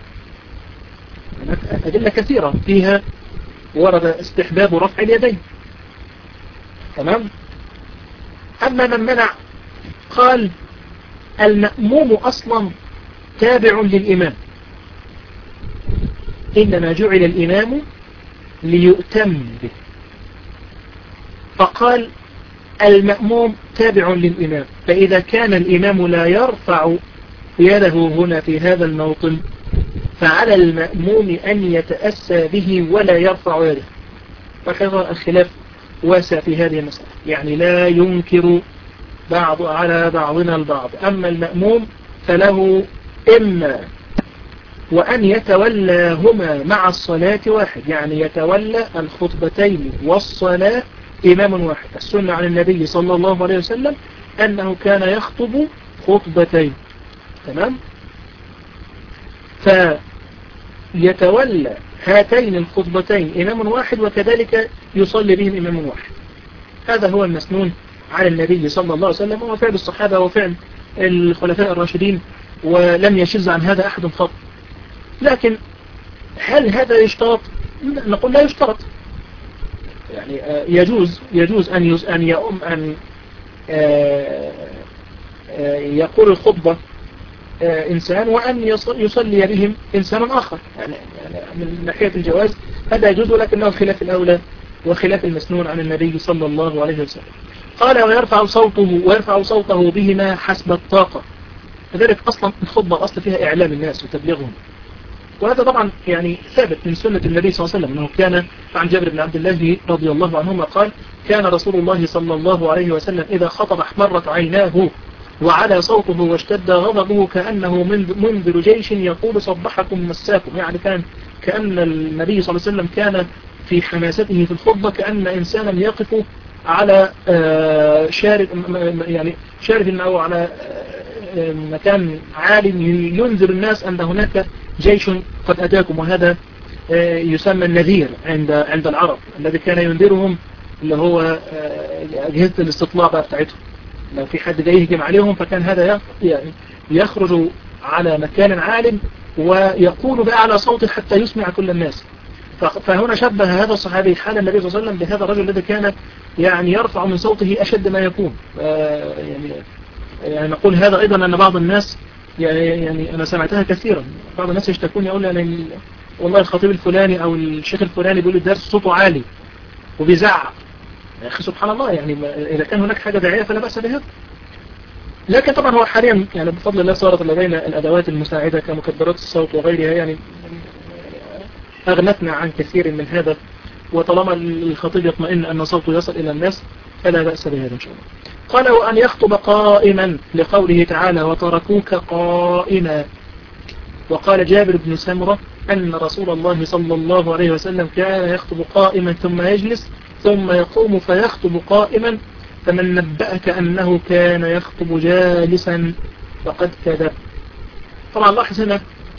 أدلة كثيرة فيها ورد استحباب رفع اليدين، تمام؟ أما من منع قال المأموم أصلا تابع للإمام، إنما جعل الإمام ليؤتم به، فقال المأموم تابع للإمام، فإذا كان الإمام لا يرفع يده هنا في هذا الموطن فعلى المأموم أن يتأسى به ولا يرفع يده. فكذا الخلاف واسع في هذه المسألة، يعني لا ينكر بعض على بعضنا البعض. أما المأموم فله إما وأن يتولاهما مع الصلاة واحد، يعني يتولى الخطبتين والصلاة إمام واحد. السنة عن النبي صلى الله عليه وسلم أنه كان يخطب خطبتين، تمام؟ فيتولى هاتين الخطبتين إمام واحد وكذلك يصلي بهم إمام واحد. هذا هو المسنون على النبي صلى الله عليه وسلم، وهو فعل الصحابة وفعل الخلفاء الراشدين، ولم يشذ عن هذا أحد خط. لكن هل هذا يشترط؟ نقول لا يشترط. يعني يجوز أن يقول الخطبة إنسان وأن يصلي بهم إنسان آخر، يعني من ناحية الجواز هذا يجوز، ولكنه خلاف الأولى وخلاف المسنون عن النبي صلى الله عليه وسلم. قال ويرفع صوته بهما حسب الطاقة. لذلك أصلا الخطبة أصلا فيها إعلام الناس وتبليغهم، وهذا طبعا يعني ثابت من سنة النبي صلى الله عليه وسلم، أنه كان عن جابر بن عبد الله رضي الله عنهما قال: كان رسول الله صلى الله عليه وسلم إذا خطب احمرت عيناه وعلى صوته واشتد غضبه كأنه منذر جيش يقول صبحكم مساكم. يعني كأن النبي صلى الله عليه وسلم كان في حماسته في الخطبة كأن إنسانا يقف على شارب أو على مكان عالم ينذر الناس أن هناك جيش قد أتاكم. وهذا يسمى النذير عند العرب، الذي كان ينذرهم اللي هو أجهزة الاستطلاع بتاعتهم. لو في حد جاي يهجم عليهم فكان هذا يخرج على مكان عالم ويقول بأعلى صوت حتى يسمع كل الناس. فهنا شبه هذا الصحابي حال النبي صلى الله عليه وسلم بهذا الرجل الذي كان يعني يرفع من صوته أشد ما يكون. يعني نقول هذا أيضا أن بعض الناس يعني أنا سمعتها كثيرا، بعض الناس يشتكون يقول يعني والله الخطيب الفلاني أو الشيخ الفلاني بيقول الدرس صوته عالي وبيزعق. يا أخي سبحان الله، يعني إذا كان هناك حاجة داعية فلا بأس بها. لكن طبعا هو حاليا يعني بفضل الله صارت لدينا الأدوات المساعدة كمكبرات الصوت وغيرها، يعني أغنتنا عن كثير من هذا، وطالما الخطيب يطمئن أن صوته يصل إلى الناس فلا بأس بهذا إن شاء الله. قال وأن يخطب قائما لقوله تعالى وتركوك قائما. وقال جابر بن سمرة أن رسول الله صلى الله عليه وسلم كان يخطب قائما ثم يجلس ثم يقوم فيخطب قائما، فمن نبأك أنه كان يخطب جالسا فقد كذب. طبعا لاحظ هنا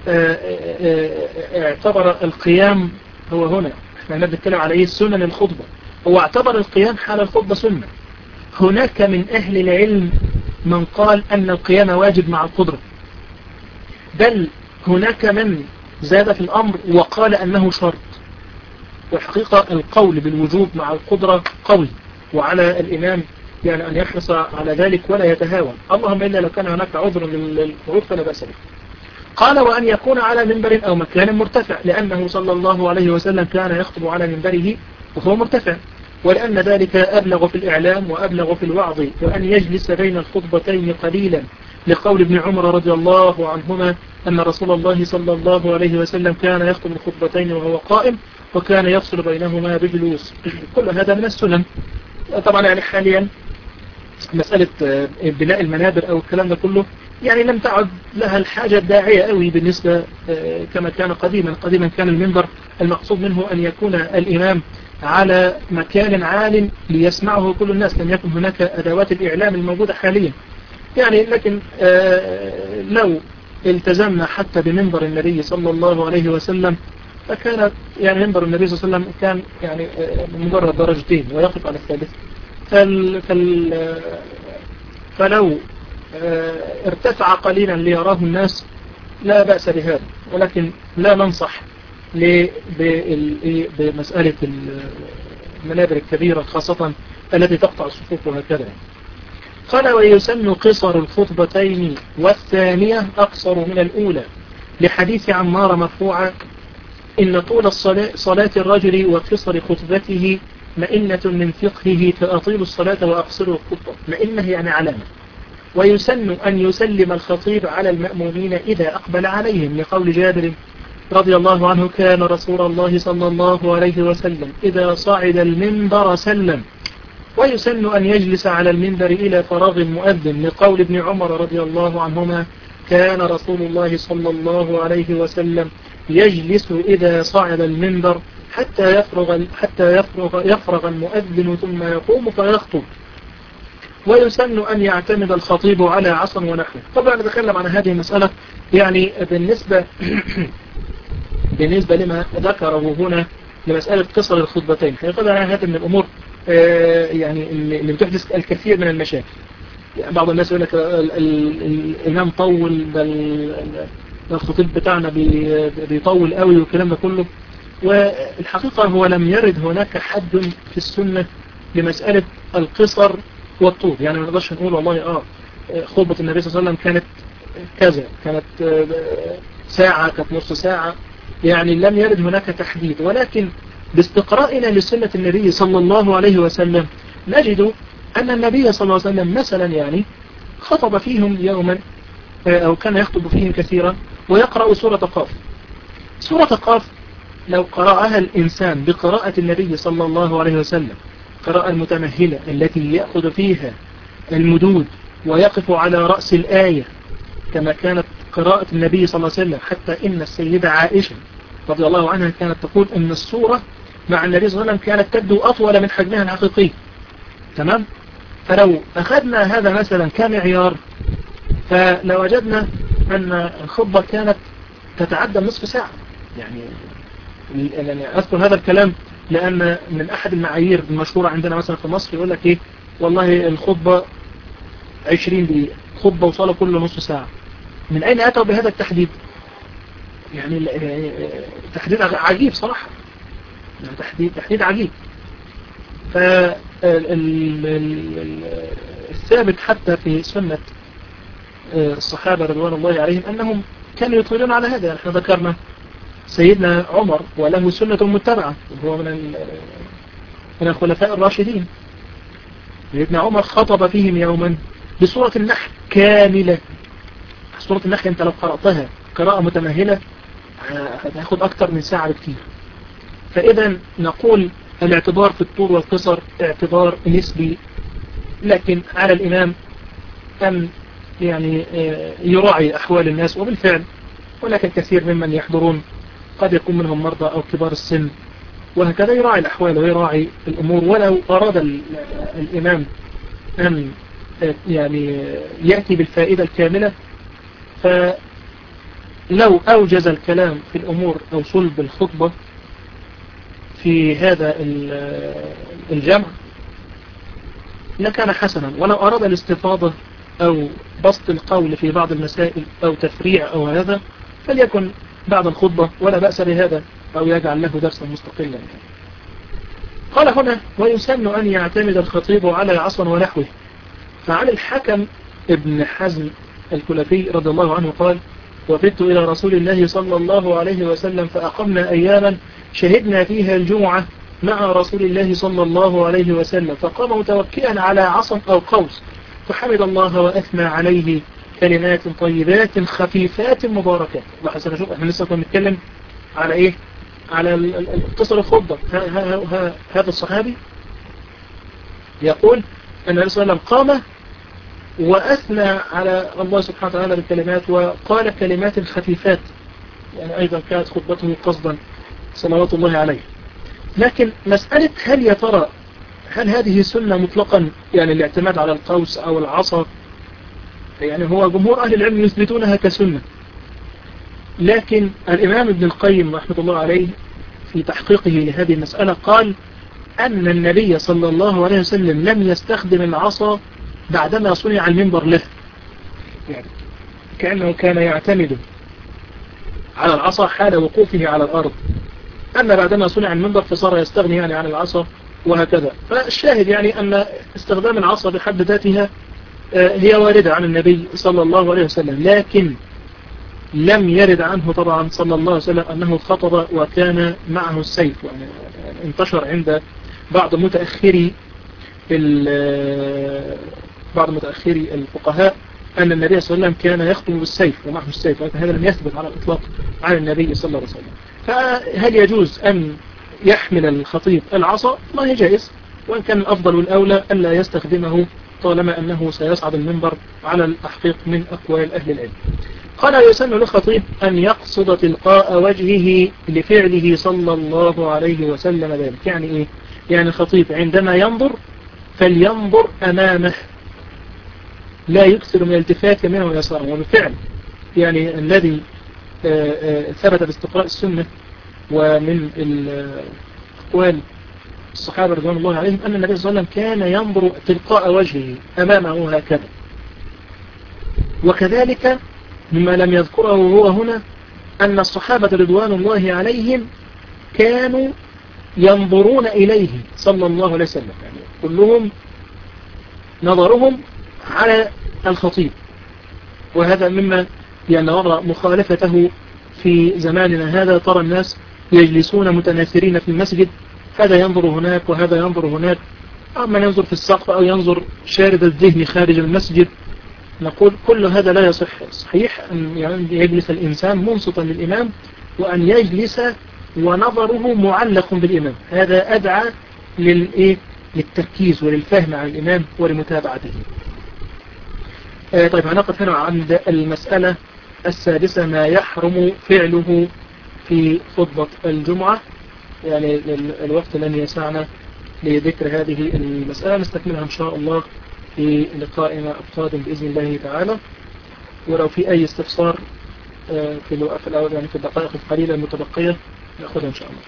اعتبر القيام هو هنا احنا نتكلم على ايه سنن الخطبة، هو اعتبر القيام حال الخطبة سنة. هناك من أهل العلم من قال أن القيام واجب مع القدرة، بل هناك من زاد في الأمر وقال أنه شرط. والحقيقة القول بالوجوب مع القدرة قوي، وعلى الإمام يعني أن يحرص على ذلك ولا يتهاون، اللهم إلا لو كان هناك عذر للقعود فلا بأس به. قال وأن يكون على منبر أو مكان مرتفع، لأنه صلى الله عليه وسلم كان يخطب على منبره وهو مرتفع، ولأن ذلك أبلغ في الإعلام وأبلغ في الوعظ. وأن يجلس بين الخطبتين قليلا، لقول ابن عمر رضي الله عنهما أن رسول الله صلى الله عليه وسلم كان يخطب الخطبتين وهو قائم، وكان يفصل بينهما بجلوس. كل هذا من السنن. طبعا يعني حاليا مسألة بناء المنابر أو الكلام ده كله يعني لم تعد لها الحاجة الداعية قوي بالنسبة كما كان قديما. قديما كان المنبر المقصود منه أن يكون الإمام على مكان عال ليسمعه كل الناس، لم يكن هناك أدوات الإعلام الموجودة حاليا يعني. لكن لو التزمنا حتى بمنبر النبي صلى الله عليه وسلم فكانت يعني منبر النبي صلى الله عليه وسلم كان يعني مجرد درجتين ويقف على الثالث. فلو ارتفع قليلا ليراه الناس لا بأس بهذا، ولكن لا ننصح بمسألة المنابر الكبيرة خاصة التي تقطع الصفوف وهكذا. قال ويسن قصر الخطبتين والثانية أقصر من الأولى، لحديث عمار مرفوعا إن طول صلاة الرجل وقصر خطبته مئنة من فقهه، فأطيل الصلاة وأقصر الخطبة. مئنة يعني علامة. ويسن أن يسلم الخطيب على المأمومين إذا أقبل عليهم، لقول جابر رضي الله عنه كان رسول الله صلى الله عليه وسلم إذا صعد المنبر سلم. ويسن أن يجلس على المنبر إلى فراغ المؤذن، لقول ابن عمر رضي الله عنهما كان رسول الله صلى الله عليه وسلم يجلس إذا صعد المنبر حتى يفرغ المؤذن ثم يقوم فيخطب. ويسن أن يعتمد الخطيب على عصا ونحوه. طبعا نتكلم عن هذه المسألة يعني بالنسبة لما ذكره هنا لمسألة قصر الخطبتين. حقيقة هذا من الأمور يعني اللي بتحدث الكثير من المشاكل. يعني بعض الناس يقول لك الإمام طول، الخطيب بتاعنا بيطول قوي والكلام ده كله. والحقيقة هو لم يرد هناك حد في السنة لمسألة القصر والطول. يعني ما نقدرش نقول والله خطبة النبي صلى الله عليه وسلم كانت كذا، كانت ساعة، كانت نص ساعة، يعني لم يرد هناك تحديد. ولكن باستقرائنا لسنة النبي صلى الله عليه وسلم نجد أن النبي صلى الله عليه وسلم مثلا يعني خطب فيهم يوما أو كان يخطب فيهم كثيرا ويقرأ سورة قاف. سورة قاف لو قرأها الإنسان بقراءة النبي صلى الله عليه وسلم، قراءة المتمهلة التي يأخذ فيها المدود ويقف على رأس الآية كما كانت قراءة النبي صلى الله عليه وسلم، حتى إن السيدة عائشة رضي الله عنها كانت تقول إن السورة مع النبي صلى الله عليه وسلم كانت تبدو أطول من حجمها الحقيقي. تمام؟ فلو أخذنا هذا مثلا كمعيار فلوجدنا أن الخطبة كانت تتعدى نصف ساعة. يعني أذكر هذا الكلام لأن من أحد المعايير المشهورة عندنا مثلا في مصر يقول لك إيه والله الخطبة 20 دقيقة، خطبة وصالة كل نصف ساعة. من أين أتوا بهذا التحديد؟ يعني تحديد عجيب صراحة. يعني تحديد عجيب. فالثابت حتى في سنة الصحابة رضوان الله عليهم أنهم كانوا يطولون على هذا. يعني احنا ذكرنا سيدنا عمر وله سنة متبعة وهو من الخلفاء الراشدين. سيدنا عمر خطب فيهم يوما بسورة النحل كاملة. سورة النحل انت لو قرأتها قراءة متمهلة هتاخد أكتر من ساعة بكتير. فإذا نقول الاعتبار في الطول والقصر اعتبار نسبي، لكن على الإمام أن يعني يراعي أحوال الناس. وبالفعل هناك الكثير ممن يحضرون قد يكون منهم مرضى أو كبار السن، وهكذا يراعي الأحوال ويراعي الأمور. ولو أراد الإمام أن يعني يأتي بالفائدة الكاملة، فلو أوجز الكلام في الأمور أو صلب الخطبة في هذا الجمع لكان حسنا. ولو أراد الاستفاضة أو بسط القول في بعض المسائل أو تفريع أو هذا فليكن بعد الخطبة ولا بأس بهذا، أو يجعل له درسا مستقلا. قال هنا: ويسن أن يعتمد الخطيب على عصا ونحوه. فعن الحكم ابن حزم الكلفي رضي الله عنه قال: وفدت إلى رسول الله صلى الله عليه وسلم فأقمنا أياما شهدنا فيها الجمعة مع رسول الله صلى الله عليه وسلم، فقام متوكئا على عصا أو قوس فحمد الله وأثنى عليه كلمات طيبات خفيفات مباركات. لاحظ أنا شوف احنا لسه كنا بنتكلم على إيه؟ على اقتصر الخطبة. هذا الصحابي يقول أن النبي صلى الله عليه وسلم قام وأثنى على الله سبحانه وتعالى بالكلمات وقال كلمات خفيفات، يعني أيضا كانت خطبته قصدا صلوات الله عليه. لكن مسألة هل يا ترى هل هذه سنة مطلقا، يعني الاعتماد على القوس أو العصا، يعني هو جمهور أهل العلم يثبتونها كسنة. لكن الإمام ابن القيم رحمة الله عليه في تحقيقه لهذه المسألة قال أن النبي صلى الله عليه وسلم لم يستخدم العصا بعدما صنع المنبر له، يعني كأنه كان يعتمد على العصا حال وقوفه على الأرض، أما بعدما صنع المنبر فصار يستغني يعني عن العصا وهكذا. فالشاهد يعني أن استخدام العصا بحد ذاتها هي واردة عن النبي صلى الله عليه وسلم، لكن لم يرد عنه طبعا صلى الله عليه وسلم أنه خطب وكان معه السيف. يعني انتشر عند بعض متأخري الفقهاء أن النبي صلى الله عليه وسلم كان يخطب بالسيف ومعه السيف، ولكن هذا لم يثبت على الإطلاق عن النبي صلى الله عليه وسلم. فهل يجوز أن يحمل الخطيب العصا؟ ما هي جائز، وإن كان الأفضل والأولى ألا يستخدمه طالما أنه سيصعد المنبر على التحقيق من أقوال أهل العلم. قال: يسن للخطيب أن يقصد تلقاء وجهه لفعله صلى الله عليه وسلم ذلك. يعني إيه؟ يعني الخطيب عندما ينظر فلينظر أمامه، لا يكثر من الالتفات يمينه ويساره. وبالفعل يعني الذي ثبت باستقراء السنة ومن أقوال الصحابة رضوان الله عليهم أن النبي صلى الله عليه وسلم كان ينظر تلقاء وجهه أمامه هكذا. وكذلك مما لم يذكره هو هنا أن الصحابة رضوان الله عليهم كانوا ينظرون إليه صلى الله عليه وسلم، يعني كلهم نظرهم على الخطيب. وهذا مما يعني نرى مخالفته في زماننا هذا. ترى الناس يجلسون متناثرين في المسجد، هذا ينظر هناك وهذا ينظر هناك، أما ينظر في السقف أو ينظر شارد الذهن خارج المسجد. نقول كل هذا لا يصح. صحيح أن يجلس الإنسان منصتا للإمام، وأن يجلس ونظره معلق بالإمام، هذا أدعى للتركيز وللفهم عن الإمام ولمتابعته. طيب هنقف هنا عند المسألة السادسة، ما يحرم فعله في خطبة الجمعة. يعني الوقت لن يسعنا لذكر هذه المسألة، نستكملها إن شاء الله في لقائنا القادم بإذن الله تعالى. ولو في أي استفسار في الأول يعني في الدقائق القليلة المتبقية نأخذها إن شاء الله.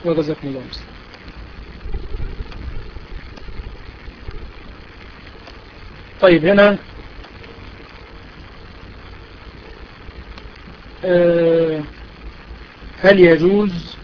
وجزاكم الله خير. طيب هنا هل يجوز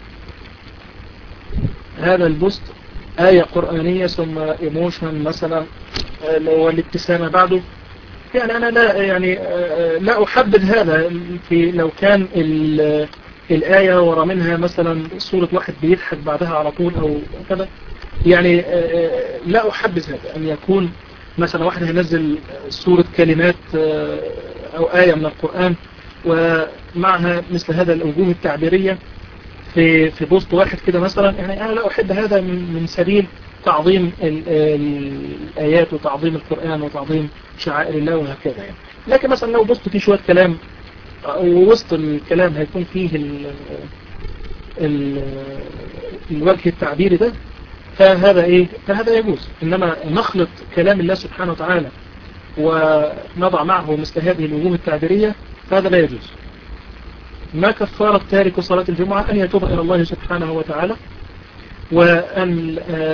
هذا البوست آية قرآنية ثم ايموشن مثلا والابتسامة بعده؟ يعني أنا لا أحدد هذا. في لو كان الآية ورا منها مثلا صورة واحد بيضحك بعدها على طول أو كذا، يعني لا أحدد هذا أن يكون مثلا واحد هينزل صورة كلمات أو آية من القرآن ومعها مثل هذا الوجوه التعبيرية في بوست واحد كده مثلا. يعني أنا لا أحب هذا من سبيل تعظيم الآيات وتعظيم القرآن وتعظيم شعائر الله وهكذا يعني. لكن مثلا لو بوست فيه شوية كلام ووسط الكلام هيكون فيه الوجه التعبيري ده، فهذا يجوز. إنما نخلط كلام الله سبحانه وتعالى ونضع معه مثل هذه الوجوه التعبيرية فهذا لا يجوز. ما كفارة تارك صلاة الجمعة؟ أن يتوب إلى الله سبحانه وتعالى وأن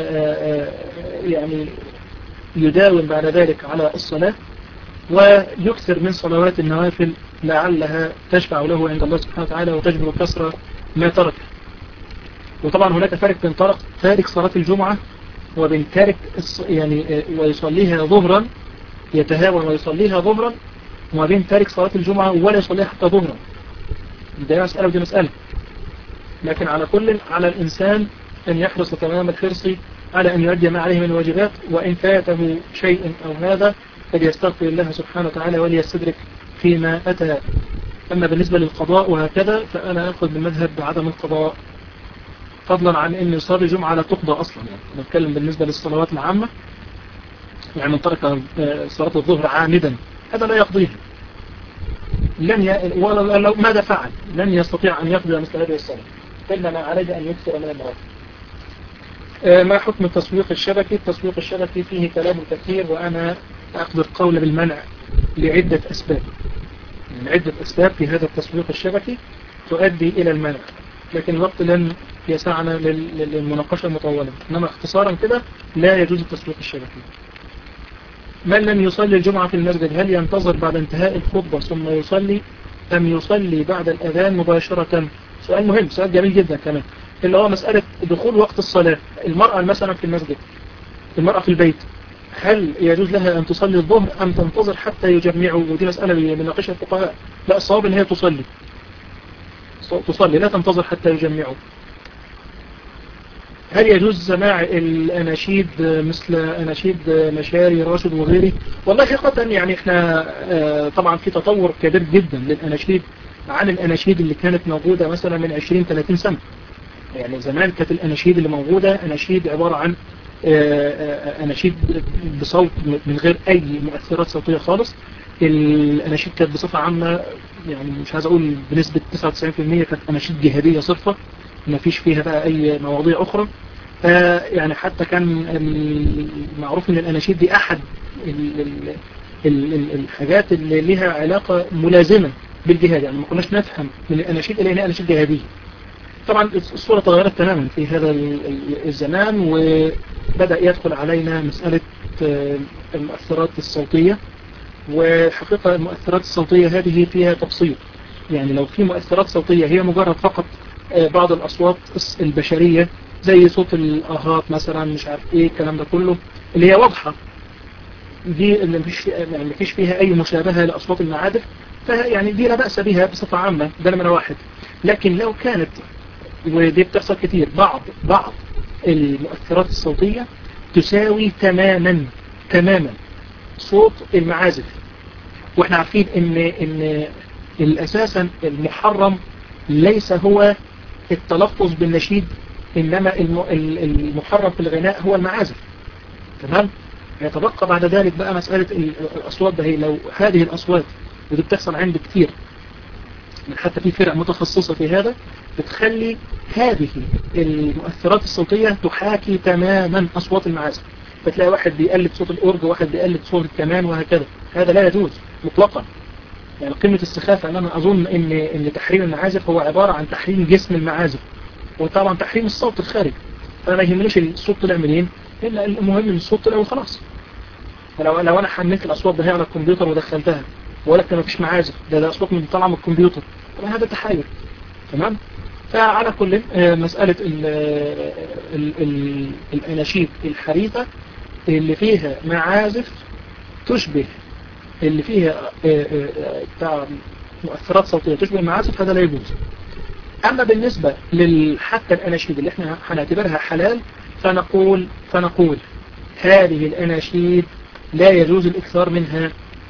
يعني يداوم بعد ذلك على الصلاة ويكثر من صلوات النوافل لعلها تشفع له عند الله سبحانه وتعالى وتجبر كسر ما ترك. وطبعا هناك فرق بين تارك صلاة الجمعة وبين تارك يعني ويصليها ظهرا، يتهاون ويصليها ظهرا، وما بين تارك صلاة الجمعة ولا يصليها حتى ظهرا. ده مسألة ودي مسألة. لكن على كل على الإنسان أن يحرص تمام الحرص على أن يؤدي ما عليه من واجبات، وإن فاته شيء أو هذا فليستغفر الله سبحانه وتعالى وليستدرك فيما أتى. أما بالنسبة للقضاء وهكذا فأنا أخذ بالمذهب بعدم القضاء، فضلا عن أن صلاة الجمعة لا تقضى أصلا. يعني نتكلم بالنسبة للصلوات العامة، يعني من ترك صلاة الظهر عامدا هذا لا يقضيها، ولو ماذا فعل لن يستطيع أن يقضي مثل هذه الصلاة، إنما عليه أن يكثر من النوافل. ما حكم التسويق الشبكي؟ التسويق الشبكي فيه كلام كثير، وأنا أخذ القول بالمنع لعدة أسباب. عدة أسباب في هذا التسويق الشبكي تؤدي إلى المنع، لكن الوقت لن يسعنا للمناقشة المطولة. إنما اختصارا كده لا يجوز التسويق الشبكي. من لم يصلي الجمعة في المسجد هل ينتظر بعد انتهاء الخطبة ثم يصلي أم يصلي بعد الأذان مباشرة؟ سؤال مهم، سؤال جميل جدا كمان، اللي هو مسألة دخول وقت الصلاة. المرأة مثلا في المسجد، المرأة في البيت، هل يجوز لها أن تصلي الظهر أم تنتظر حتى يجمعوا؟ ودي مسألة بيناقشها الفقهاء. لا، الصواب ان هي تصلي لا تنتظر حتى يجمعوا. هل يجوز سماع الأناشيد مثل أناشيد مشاري راشد وغيره؟ والله حقيقة يعني احنا طبعا في تطور كبير جدا للأناشيد عن الأناشيد اللي كانت موجودة مثلا من 20-30 سنة. يعني زمان كانت الأناشيد اللي موجودة أناشيد عبارة عن أناشيد بصوت من غير أي مؤثرات صوتية خالص. الأناشيد كانت بصفة عامة، يعني مش عايز أقول بنسبة 99%، كانت أناشيد جهادية صرفة ما فيش فيها بقى أي مواضيع أخرى. يعني حتى كان معروف أن الأناشيد دي أحد الحاجات اللي لها علاقة ملازمة بالجهاد. يعني ما كناش نفهم من الأناشيد إلى أنها أناشيد جهادية. طبعا الصورة تغيرت تماما في هذا الزمان، وبدأ يدخل علينا مسألة المؤثرات الصوتية. وحقيقة المؤثرات الصوتية هذه فيها تفصيل. يعني لو في مؤثرات صوتية هي مجرد فقط بعض الأصوات البشرية زي صوت الآهات مثلا، مش عارف ايه الكلام ده كله، اللي هي واضحة، دي اللي مفيش فيها أي مشابهة لأصوات المعادف، فيعني دي لا بأس بها بصفة عامة. ده نمرة واحد. لكن لو كانت، ودي بتحصل كتير، بعض المؤثرات الصوتية تساوي تماما صوت المعازف، واحنا عارفين ان الاساسا المحرم ليس هو التلفظ بالنشيد، انما المحرم في الغناء هو المعازف. تمام. يتبقى بعد ذلك بقى مسألة الأصوات ده. هي لو هذه الأصوات، ودي بتحصل عند كتير، حتى في فرق متخصصة في هذا، بتخلي هذه المؤثرات الصوتية تحاكي تماما أصوات المعازف. فتلاقي واحد بيقلد صوت الأورج وواحد بيقلد صوت الكمان وهكذا. هذا لا يجوز مطلقا. يعني قمة السخافة أن أنا أظن إن تحريم المعازف هو عبارة عن تحريم جسم المعازف، وطبعا تحريم الصوت الخارج. فأنا ما يهمنيش الصوت طلع منين، إلا المهم ان الصوت طلع وخلاص. لو أنا حملت الأصوات ده على الكمبيوتر ودخلتها ولكن ما فيش معازف، ده أصوات من طالعة من الكمبيوتر، طبعا هذا تحايل. تمام. فعلى كل مسألة الأناشيد الحديثة اللي فيها معازف تشبه، اللي فيها مؤثرات صوتية تشبه المعازف، هذا لا يجوز. أما بالنسبة حتى الأناشيد اللي احنا هنعتبرها حلال، فنقول هذه الأناشيد لا يجوز الإكثار منها.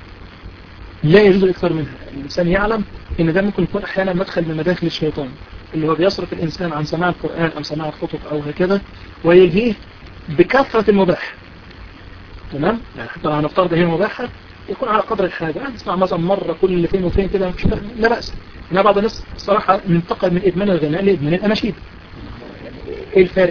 لا يجوز الإكثار منها. الإنسان يعلم إن ده ممكن يكون أحيانا مدخل من مداخل الشيطان، اللي هو بيصرف الإنسان عن سماع القرآن أو سماع الخطب أو هكذا، ويلهيه بكثرة المباح. تمام؟ يعني حتى لو هنفترض هي مباحة يكون على قدر الحاجة، يعني تسمع مثلا مرة كل فين وفين كده، لا بأس. إنما بعض الناس الصراحة انتقل من إدمان الغناء لإدمان الأناشيد. إيه الفرق؟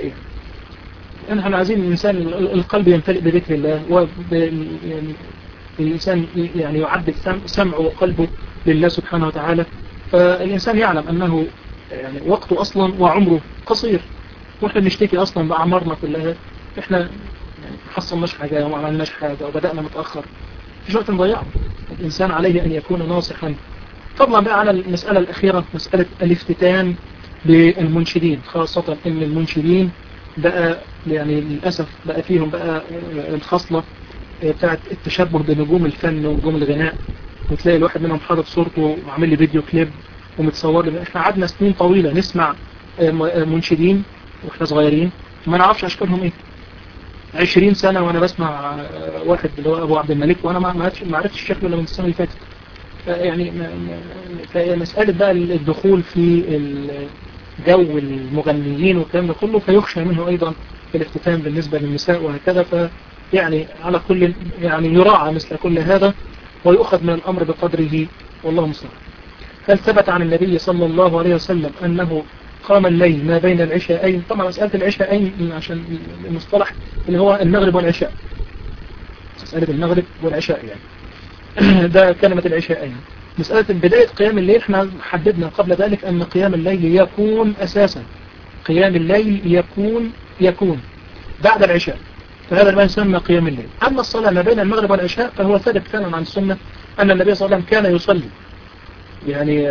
يعني احنا عايزين الإنسان القلب يمتلئ بذكر الله، يعني الإنسان يعني يعبد سمعه وقلبه لله سبحانه وتعالى. فالإنسان يعلم أنه يعني وقته أصلا وعمره قصير، وإحنا بنشتكي أصلا بأعمارنا كلها، إحنا يعني حصلناش حاجة وما عملناش حاجة وبدأنا متأخر، في وقت نضيعه. الإنسان عليه أن يكون ناصحا. طبعا بقى على المسألة الأخيرة، مسألة الافتتان بالمنشدين، خاصة إن المنشدين بقى يعني للأسف بقى فيهم بقى الخصلة بتاعت التشبه بنجوم الفن ونجوم الغناء، وتلاقي الواحد منهم حاطط صورته وعامل لي فيديو كليب ومتصور لي. احنا قعدنا سنين طويلة نسمع منشدين واحنا صغيرين ما نعرفش اشكالهم ايه. 20 سنة وانا بسمع واحد اللي هو ابو عبد الملك وانا ما عرفتش شكله الا من السنة اللي فاتت. يعني مسألة بقى الدخول في جو المغنيين والكلام ده كله، فيخشى منه ايضا الافتتان بالنسبة للنساء وهكذا. يعني على كل يعني يراعى مثل كل هذا ويؤخذ من الأمر بقدره، والله مستعان. هل ثبت عن النبي صلى الله عليه وسلم أنه قام الليل ما بين العشاءين؟ طبعا مسألة العشاءين عشان المصطلح اللي هو المغرب والعشاء، مسألة المغرب والعشاء يعني ده كلمة العشاءين. مسألة بداية قيام الليل احنا حددنا قبل ذلك أن قيام الليل يكون أساسا، قيام الليل يكون بعد العشاء، فهذا ما يسمى قيام الليل. أما الصلاة ما بين المغرب والعشاء فهو ثابت فعلا عن السنة أن النبي صلى الله عليه وسلم كان يصلي، يعني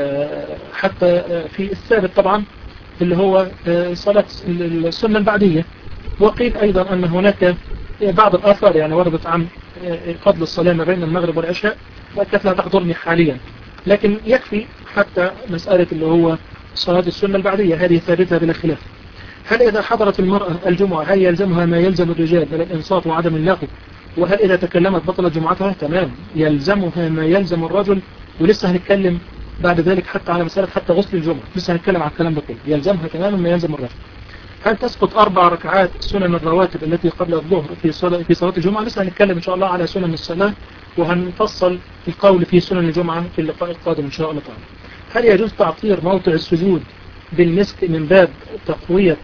حتى في الثابت طبعا اللي هو صلاة السنة البعدية. وقيل أيضا أن هناك بعض الآثار يعني وردت عن فضل الصلاة ما بين المغرب والعشاء، وكانت لا تحضرني حاليا، لكن يكفي حتى مسألة اللي هو صلاة السنة البعدية، هذه ثابتة بلا خلاف. هل إذا حضرت المرأة الجمعة هل يلزمها ما يلزم الرجال من الإنصات وعدم اللغو؟ وهل إذا تكلمت بطلت جمعتها؟ تمام، يلزمها ما يلزم الرجل. ولسه هنتكلم بعد ذلك حتى على مسألة حتى غسل الجمعة، لسه هنتكلم على الكلام ده كله، يلزمها تماما ما يلزم الرجل. هل تسقط 4 ركعات سنن الرواتب التي قبل الظهر في صلاة الجمعة؟ لسه هنتكلم إن شاء الله على سنن الصلاة، وهنفصل القول في سنن الجمعة في اللقاء القادم إن شاء الله تعالى. هل يجوز تعطير موضع السجود بالمسك من باب تقوية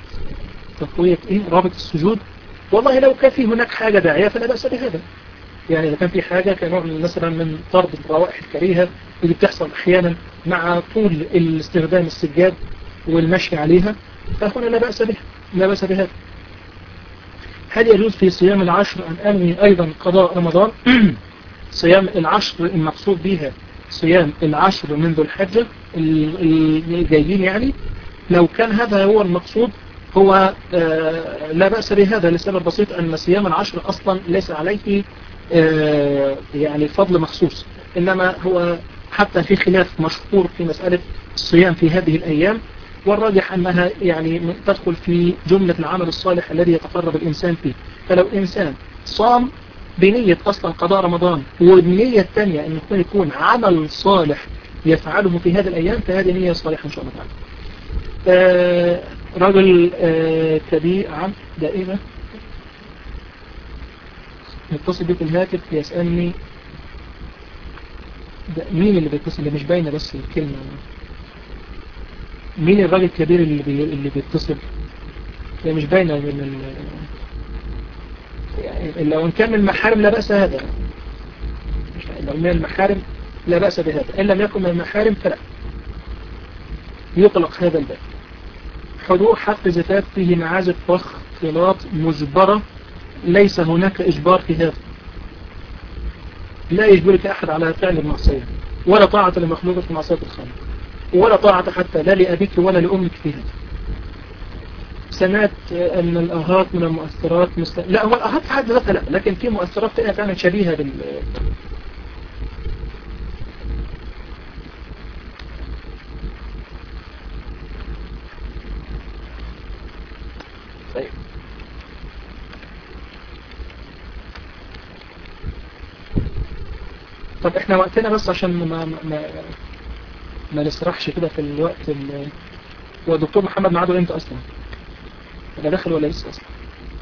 رابط السجود؟ والله لو كان في هناك حاجة داعية فلا بأس بهذا. يعني إذا كان في حاجة كنوع مثلا من طرد الروائح الكريهة اللي بتحصل أحيانا مع طول الاستخدام السجاد والمشي عليها، فهنا لا بأس بهذا. هل يجوز في صيام العشر أن أنوي أيضا قضاء رمضان؟ صيام العشر المقصود بها صيام العشر من ذو الحجة الجايين، يعني لو كان هذا هو المقصود هو لا بأس بهذا، لسبب بسيط أن صيام العشر أصلا ليس عليه يعني فضل مخصوص، إنما هو حتى في خلاف مشهور في مسألة الصيام في هذه الأيام، والراجح أنها يعني تدخل في جملة العمل الصالح الذي يتقرب الإنسان فيه. فلو إنسان صام بنية أصلا قضاء رمضان والنية الثانية أن يكون عمل صالح يفعله في هذه الأيام، فهذه نية صالحة إن شاء الله تعالى. رجل كبير عن دائما يتصل بي في الهاتف يسألني مين اللي بيتصل، اللي مش باينة بس الكلمة، مين الراجل الكبير اللي بيتصل، اللي مش باينة من يعني لو ان كان من المحارم لا بأس هذا، لو من المحارم لا بأس بهذا، إن لم يكن من المحارم فلا يطلق هذا الباب. حضور حفل زفاف فيه معازف واختلاط مجبرة، ليس هناك إجبار في هذا، لا يجبرك أحد على فعل المعصية، ولا طاعة لمخلوق في معصية الخالق، ولا طاعة حتى لا لأبيك ولا لأمك في هذا. سمعت أن الأهات من المؤثرات لا، هو الأهات في حد ذاتها لا، لكن في مؤثرات تانية فعلا شبيهة طيب. طب احنا وقتنا بس عشان ما نسرحش كده في الوقت. هو الدكتور محمد معاده امتى اصلا؟ ولا داخل ولا لسه اصلا؟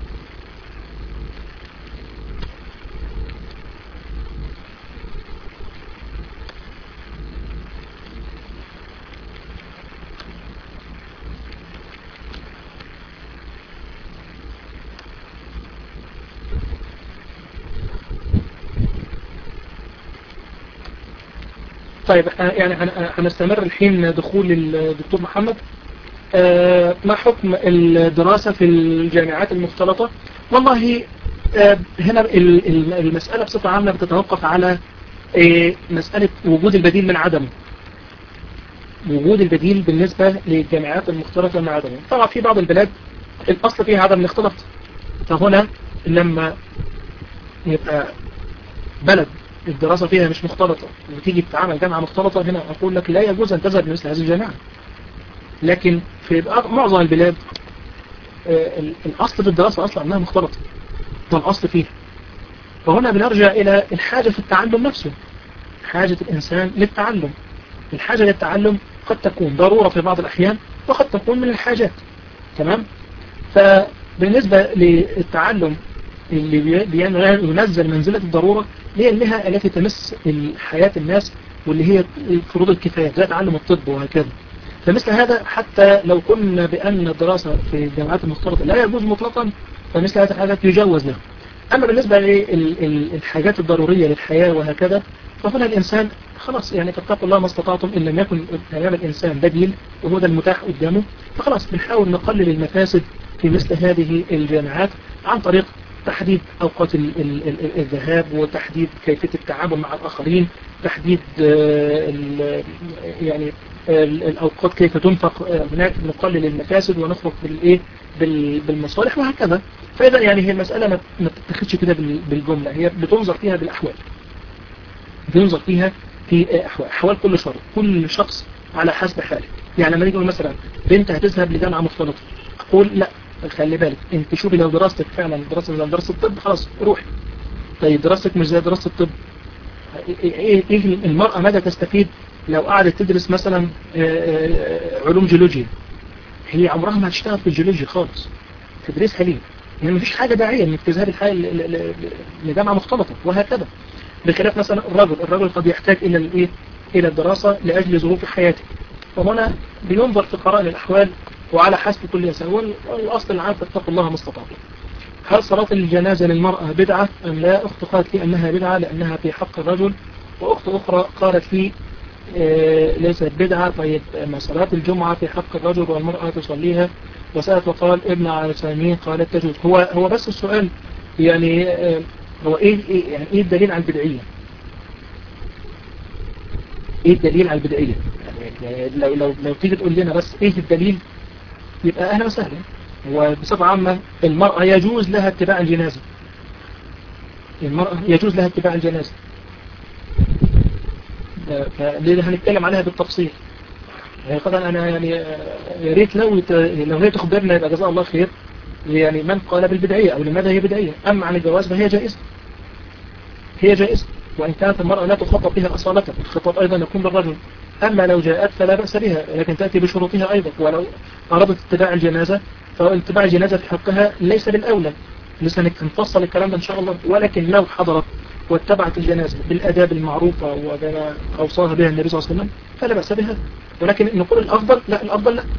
طيب يعني هنستمر الحين دخول الدكتور محمد. ما حكم الدراسة في الجامعات المختلطة؟ والله هنا المسألة بصفة عامة بتتوقف على مسألة وجود البديل من عدمه. وجود البديل بالنسبة للجامعات المختلطة من عدمه. طبعا في بعض البلاد الأصل فيها عدم الاختلاط، فهنا لما يبقى بلد الدراسة فيها مش مختلطة وتيجي تتعامل جامعة مختلطة، هنا أقول لك لا يجوز أن تذهب لمثل هذه الجامعة. لكن في معظم البلاد الأصل في الدراسة أصلا أنها مختلطة، ده الأصل فيها. فهنا بنرجع إلى الحاجة في التعلم نفسه، حاجة الإنسان للتعلم. الحاجة للتعلم قد تكون ضرورة في بعض الأحيان، وقد تكون من الحاجات. تمام؟ فبالنسبة للتعلم اللي ينزل منزلة الضرورة هي المهن التي تمس حياة الناس، واللي هي فروض الكفاية زي تعلم الطب وهكذا. فمثل هذا حتى لو قلنا بأن الدراسة في الجامعات المختلطة لا يجوز مطلقا، فمثل هذه الحاجات يجوز لها. أما بالنسبة للحاجات الضرورية للحياة وهكذا، فهنا الإنسان خلاص يعني فاتقوا الله ما استطعتم، إن لم يكن أمام الإنسان بديل وهو ده المتاح قدامه، فخلاص بنحاول نقلل المفاسد في مثل هذه الجامعات عن طريق تحديد أوقات الذهاب، وتحديد كيفية التعامل مع الآخرين، تحديد يعني الأوقات كيف تنفق هناك، نقلل المفاسد ونخرج بالمصالح وهكذا. فإذا يعني هي المسألة ما تتخذش كده بالجملة، هي بتنظر فيها بالأحوال، بينظر فيها في أحوال كل شخص على حسب حاله. يعني لما نيجي مثلا بنت هتذهب لجامعة مختلطة، أقول لا خلي بالك انت شوفي لو دراستك فعلا دراسة الطب خلاص روحي. طيب دراستك مش زي دراسة الطب، ايه المرأة ماذا تستفيد لو قعدت تدرس مثلا علوم جيولوجيا؟ هي عمرها ما هتشتغل في الجيولوجيا خالص، تدرسها ليه؟ يعني مفيش حاجة داعية انك تذهبي لجامعة مختلطة وهكذا. بخلاف مثلا الرجل قد يحتاج الى الدراسة لأجل ظروف حياته، فهنا بينظر في قرائن الأحوال وعلى حسب كل إنسان. والأصل العام فاتقوا الله ما استطعتم. هل صلاة الجنازة للمرأة بدعة أم لا؟ أخت قالت لي أنها بدعة لأنها في حق الرجل، وأخت أخرى قالت لي ليست بدعة. طيب ما صلاة الجمعة في حق الرجل والمرأة تصليها؟ وسألت وقال ابن عثيمين قالت تجوز. هو بس السؤال يعني هو يعني ايه الدليل على البدعية؟ ايه الدليل على البدعية؟ يعني لو تيجي تقول لنا بس ايه الدليل يبقى اهلا وسهلا. وبصفة عامة المرأة يجوز لها اتباع الجنازة، المرأة يجوز لها اتباع الجنازة، فلذا هنتكلم عليها بالتفصيل. قطعا انا يعني يا ريت لو هي تخبرنا يبقى جزاء الله خير، يعني من قال بالبدعية او لماذا هي بدعية. اما عن الجواز فهي جائزة، هي جائزة، وان كانت المرأة لا تخطب بها اصالة، الخطاب ايضا يكون للرجل. اما لو جاءت فلا بأس بها، لكن تأتي بشروطها ايضا. ولو اردت اتباع الجنازة فاتباع الجنازة في حقها ليس بالأولى، لسه نفصل الكلام ده إن شاء الله. ولكن لو حضرت واتبعت الجنازة بالآداب المعروفة وبما أوصاها بها النبي صلى الله عليه وسلم فلا بأس بها. ولكن نقول الأفضل لا، الأفضل لا.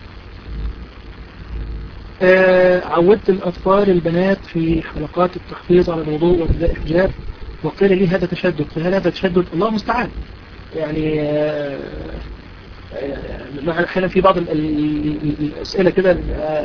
عودت الأطفال البنات في حلقات التحفيظ على الوضوء وابتداء الحجاب، وقيل لي هذا تشدد، فهل هذا تشدد؟ الله المستعان. يعني احيانا في بعض الأسئلة كده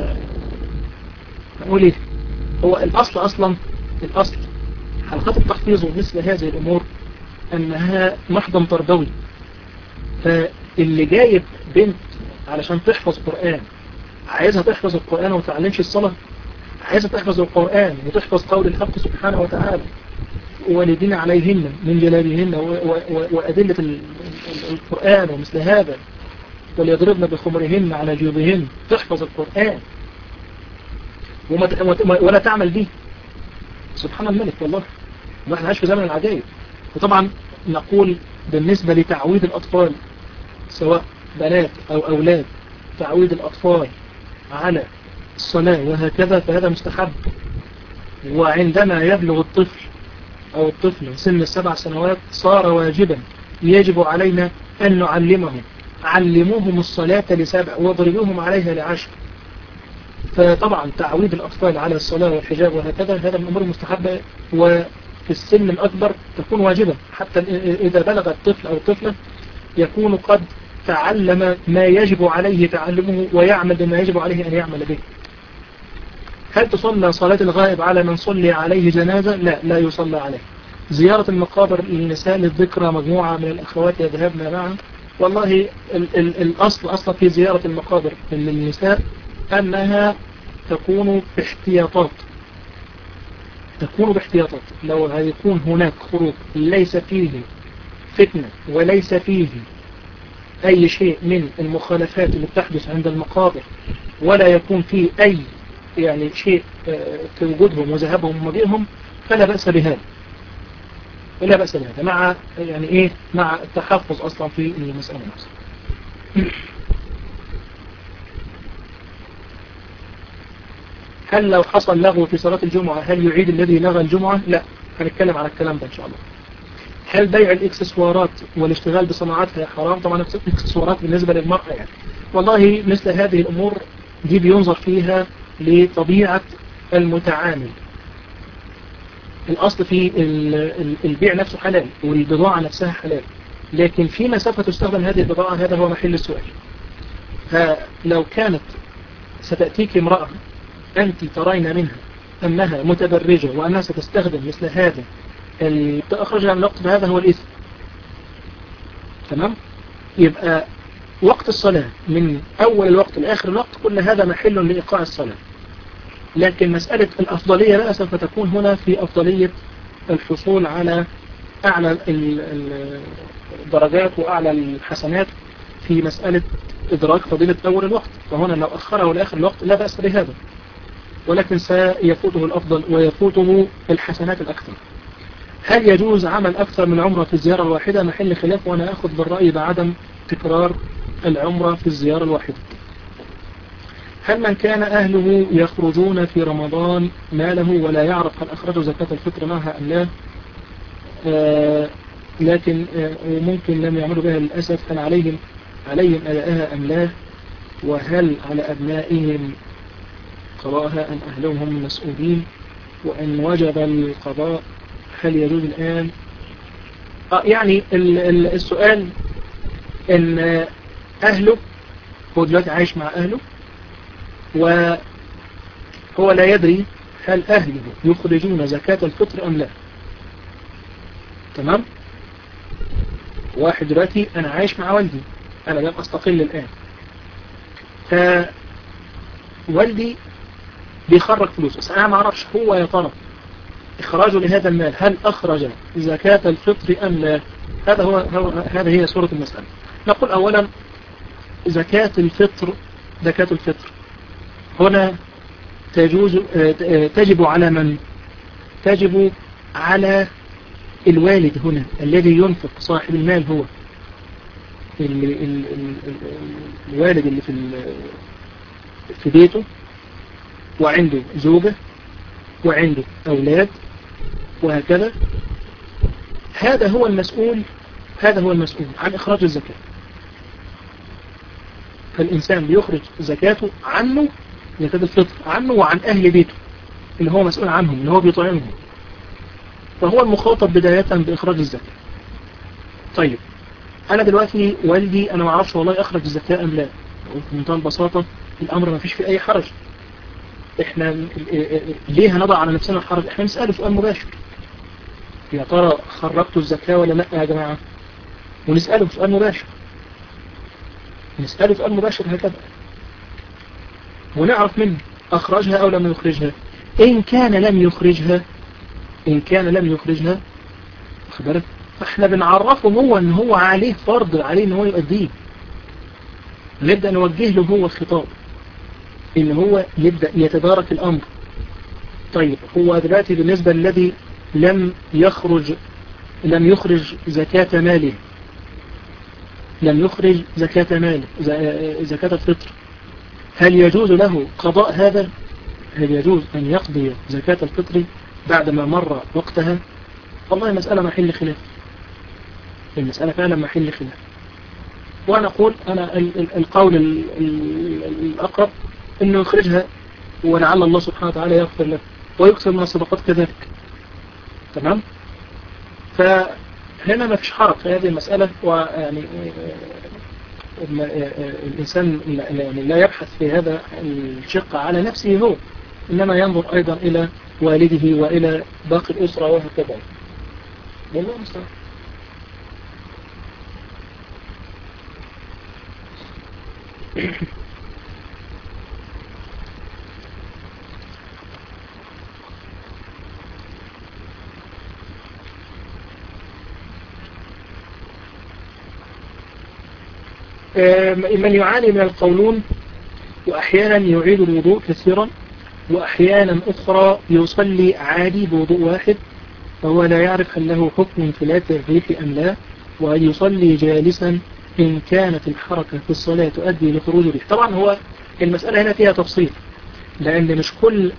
نقول ايه هو الأصل حلقات التحفيظ ومثل هذه الأمور أنها محضن تربوي. فاللي جايب بنت علشان تحفظ قرآن عايزها تحفظ القرآن وما تعلمش الصلاة، عايزة تحفظ القرآن وتحفظ قول الحق سبحانه وتعالى والدين عليهن من جلابهن وأدلة القرآن ومثل هذا وليضربن بخمرهن على جيوبهن، تحفظ القرآن ولا تعمل به. سبحان الملك والله، ما احنا عايش في زمن العجائب. وطبعا نقول بالنسبة لتعويد الأطفال سواء بنات أو أولاد، تعويد الأطفال على الصلاة وهكذا فهذا مستحب. وعندما يبلغ الطفل أو الطفل سن 7 سنوات صار واجبا، يجب علينا أن نعلمهم، علموهم الصلاة ل7 واضربوهم عليها ل10. فطبعا تعويد الأطفال على الصلاة والحجاب وهكذا هذا من الأمور المستحبة، وفي السن الأكبر تكون واجبة حتى إذا بلغ الطفل أو الطفلة يكون قد تعلم ما يجب عليه تعلمه ويعمل بما يجب عليه أن يعمل به. هل تصلى صلاة الغائب على من صلي عليه جنازة؟ لا يصلى عليه. زيارة المقابر للنساء للذكرى، مجموعة من الأخوات يذهبن معا. والله الأصل أصلا في زيارة المقابر للنساء أنها تكون باحتياطات. لو هيكون هناك خروج ليس فيه فتنة وليس فيه أي شيء من المخالفات اللي بتحدث عند المقابر، ولا يكون فيه أي شيء في وجودهم وذهابهم ومجيئهم، فلا بأس بهذا. مع مع التحفظ أصلا في المسألة نفسها. هل لو حصل لغو في صلاة الجمعة هل يعيد الذي لغى الجمعة؟ لا، هنتكلم على الكلام ده إن شاء الله. هل بيع الإكسسوارات والاشتغال بصناعاتها حرام؟ طبعا الإكسسوارات بالنسبة للمرأة والله مثل هذه الأمور دي بينظر فيها لطبيعة المتعامل. الأصل في البيع نفسه حلال والبضاعة نفسها حلال، لكن في مسافة تستخدم هذه البضاعة هذا هو محل السؤال. فلو كانت ستأتيك امرأة أنت ترين منها أنها متبرجة وأنها ستستخدم مثل هذا تأخرجها من الوقت، فهذا هو الإثم. تمام؟ يبقى وقت الصلاة من أول الوقت لآخر الوقت كل هذا محل لإيقاع الصلاة. لكن مسألة الأفضلية لا سوف تكون هنا في أفضلية الحصول على أعلى الدرجات وأعلى الحسنات في مسألة إدراك فضيلة أول الوقت. فهنا لو أخره لآخر الوقت لا بأس بهذا، ولكن سيفوته الأفضل ويفوته الحسنات الأكثر. هل يجوز عمل أكثر من عمرة في الزيارة الواحدة؟ محل خلاف، وأنا أخذ بالرأي بعدم تكرار العمرة في الزيارة الواحدة. هل من كان أهله يخرجون في رمضان ماله ولا يعرف هل أخرجوا زكاة الفطر معها أم لا، لكن ممكن لم يعملوا بها للأسف، هل عليهم أداءها أم لا؟ وهل على أبنائهم قضاءها أم أهلهم هم المسؤولين؟ وأن وجب القضاء هل يجوز الآن؟ السؤال إن أهله، هو دلوقتي عايش مع أهله وهو لا يدري هل أهله يخرجون زكاة الفطر أم لا. تمام؟ واحد دلوقتي أنا عايش مع والدي، أنا لم أستقل الآن، فوالدي بيخرج فلوس، بس أنا ما أعرفش هو يا ترى إخراجه لهذا المال هل أخرج زكاة الفطر أم لا. هذا هي صورة المسألة. نقول أولا زكاة الفطر هنا تجب على من؟ تجب على الوالد هنا الذي ينفق، صاحب المال هو الوالد اللي في بيته وعنده زوجة وعنده أولاد وهكذا. هذا هو المسؤول عن إخراج الزكاة. فالإنسان بيخرج زكاته عنه، زكاة الفطر عنه وعن أهل بيته اللي هو مسؤول عنهم، اللي هو بيطعمهم، فهو المخاطب بداية بإخراج الزكاة. طيب أنا دلوقتي والدي أنا ما أعرفش والله أخرج الزكاة أم لا، بمنتهى البساطة الأمر ما فيش فيه أي حرج. إحنا ليه هنضع على نفسنا الحرج؟ إحنا نسأله سؤال مباشر، يا ترى خرجتوا الزكاة ولا لا يا جماعة؟ ونسأله سؤال مباشر، نسأله سؤال مباشر هكذا، ونعرف منه أخرجها أو لم يخرجها. إن كان لم يخرجها خبرت، فإحنا بنعرفه هو إن هو عليه فرض عليه إن هو يؤديه، نبدأ نوجه له هو الخطاب إن هو يبدأ يتدارك الأمر. طيب هو دلوقتي بالنسبة للذي لم يخرج زكاة ماله، زكاة الفطر، هل يجوز له قضاء هذا؟ هل يجوز أن يقضي زكاة الفطر بعدما مر وقتها؟ والله مسألة محل خلاف، المسألة فعلا محل خلاف. وأنا أقول أنا القول الأقرب أنه يخرجها، ولعل الله سبحانه وتعالى يغفر له ويكثر من الصدقات كذلك. تمام؟ فهنا ما فيش حرج في هذه المسألة، ويعني الإنسان يعني لا يبحث في هذا الشق على نفسه هو، إنما ينظر أيضا إلى والده وإلى باقي الأسرة وهكذا. والله مستعان. من يعاني من القولون وأحيانا يعيد الوضوء كثيرا وأحيانا أخرى يصلي عادي بوضوء واحد، فهو لا يعرف هل له حكم انفلات الريح أم لا، وأن يصلي جالسا إن كانت الحركة في الصلاة تؤدي لخروج الريح. طبعا هو المسألة هنا فيها تفصيل، لأن مش كل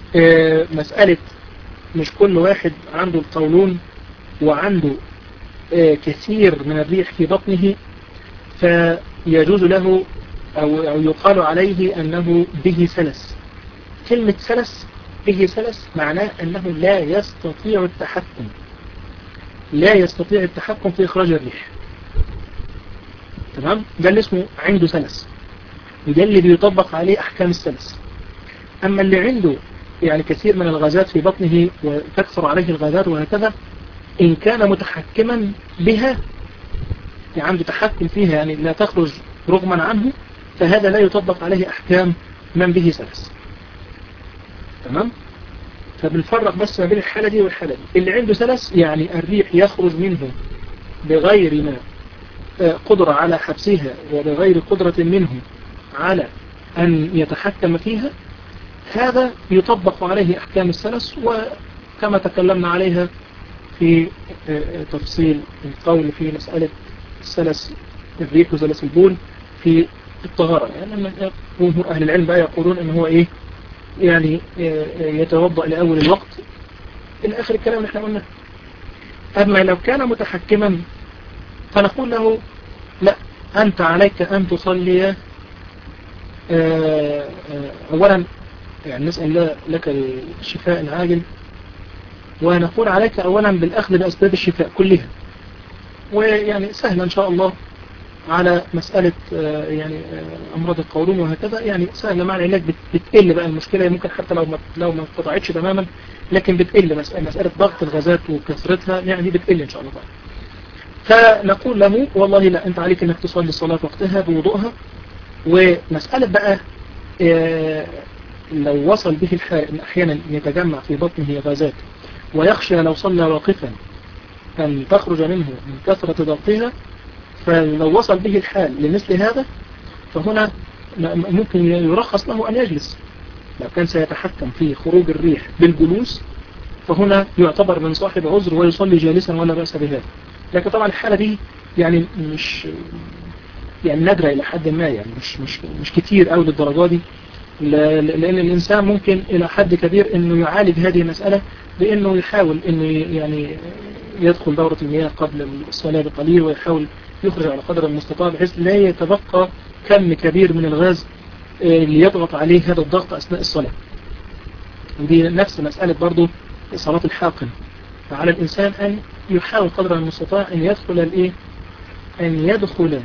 مش كل واحد عنده القولون وعنده كثير من الريح في بطنه فيجوز له أو يقال عليه أنه به سلس. كلمة سلس، به سلس معناه أنه لا يستطيع التحكم في إخراج الريح. تمام؟ ده اللي اسمه عنده سلس، وده اللي بيطبق عليه أحكام السلس. أما اللي عنده يعني كثير من الغازات في بطنه وتكثر عليه الغازات وهكذا، إن كان متحكما بها يعني عنده تحكم فيها يعني لا تخرج رغما عنه، فهذا لا يطبق عليه أحكام من به سلس. تمام؟ فبنفرق بس ما بين الحالة دي والحالة دي. اللي عنده سلس يعني الريح يخرج منه بغير ما قدرة على حبسها وبغير قدرة منه على أن يتحكم فيها، هذا يطبق عليه أحكام السلس، وكما تكلمنا عليها في تفصيل القول في مسألة سلس الريح وسلس البول في الطهارة. يعني جمهور أهل العلم بقى يقولون إن هو إيه يعني يتوضأ لأول الوقت إلى آخر الكلام اللي احنا قلناه. أما لو كان متحكما فنقول له لا، أنت عليك أن تصلي أولا يعني نسأل لك الشفاء العاجل، ونقول عليك أولا بالأخذ بأسباب الشفاء كلها، ويعني سهل إن شاء الله على مسألة يعني أمراض القولون وهكذا، يعني سهل مع العلاج بتقل بقى المشكلة، ممكن حتى لو ما قطعتش تماما لكن بتقل مسألة ضغط الغازات وكثرتها يعني بتقل إن شاء الله. فنقول له والله لا، أنت عليك أنك تصلي الصلاة وقتها بوضوءها. ومسألة بقى لو وصل به الحال أن أحيانا يتجمع في بطنه غازات ويخشى لو صلى واقفا أن تخرج منه من كثرة ضغطها، فلو وصل به الحال لمثل هذا فهنا ممكن يرخص له أن يجلس. لو كان سيتحكم في خروج الريح بالجلوس فهنا يعتبر من صاحب عذر ويصلي جالسا ولا بأس بهذا. لكن طبعا الحالة دي يعني مش يعني نادرة إلى حد ما، يعني مش كتير أو للدرجة دي، لأن الإنسان ممكن إلى حد كبير إنه يعالج هذه المسألة بإنه يحاول إنه يعني يدخل دورة المياه قبل الصلاة بقليل، ويحاول يخرج على قدر المستطاع بحيث لا يتبقى كم كبير من الغاز ليضغط عليه هذا الضغط أثناء الصلاة. ودي نفس مسألة برضو صلاة الحاقن، فعلى الإنسان أن يحاول قدر المستطاع أن يدخل أن يدخل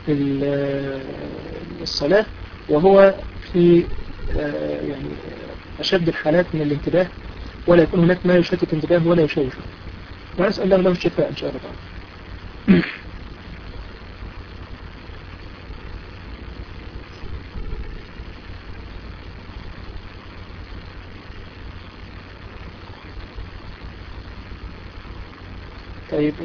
الصلاة وهو في يعني أشد الحالات من الانتباه، ولا يكون هناك ما يشتت انتباه ولا يشوشه، ونسأل الله له الشفاء إن شاء الله تعالى. طيب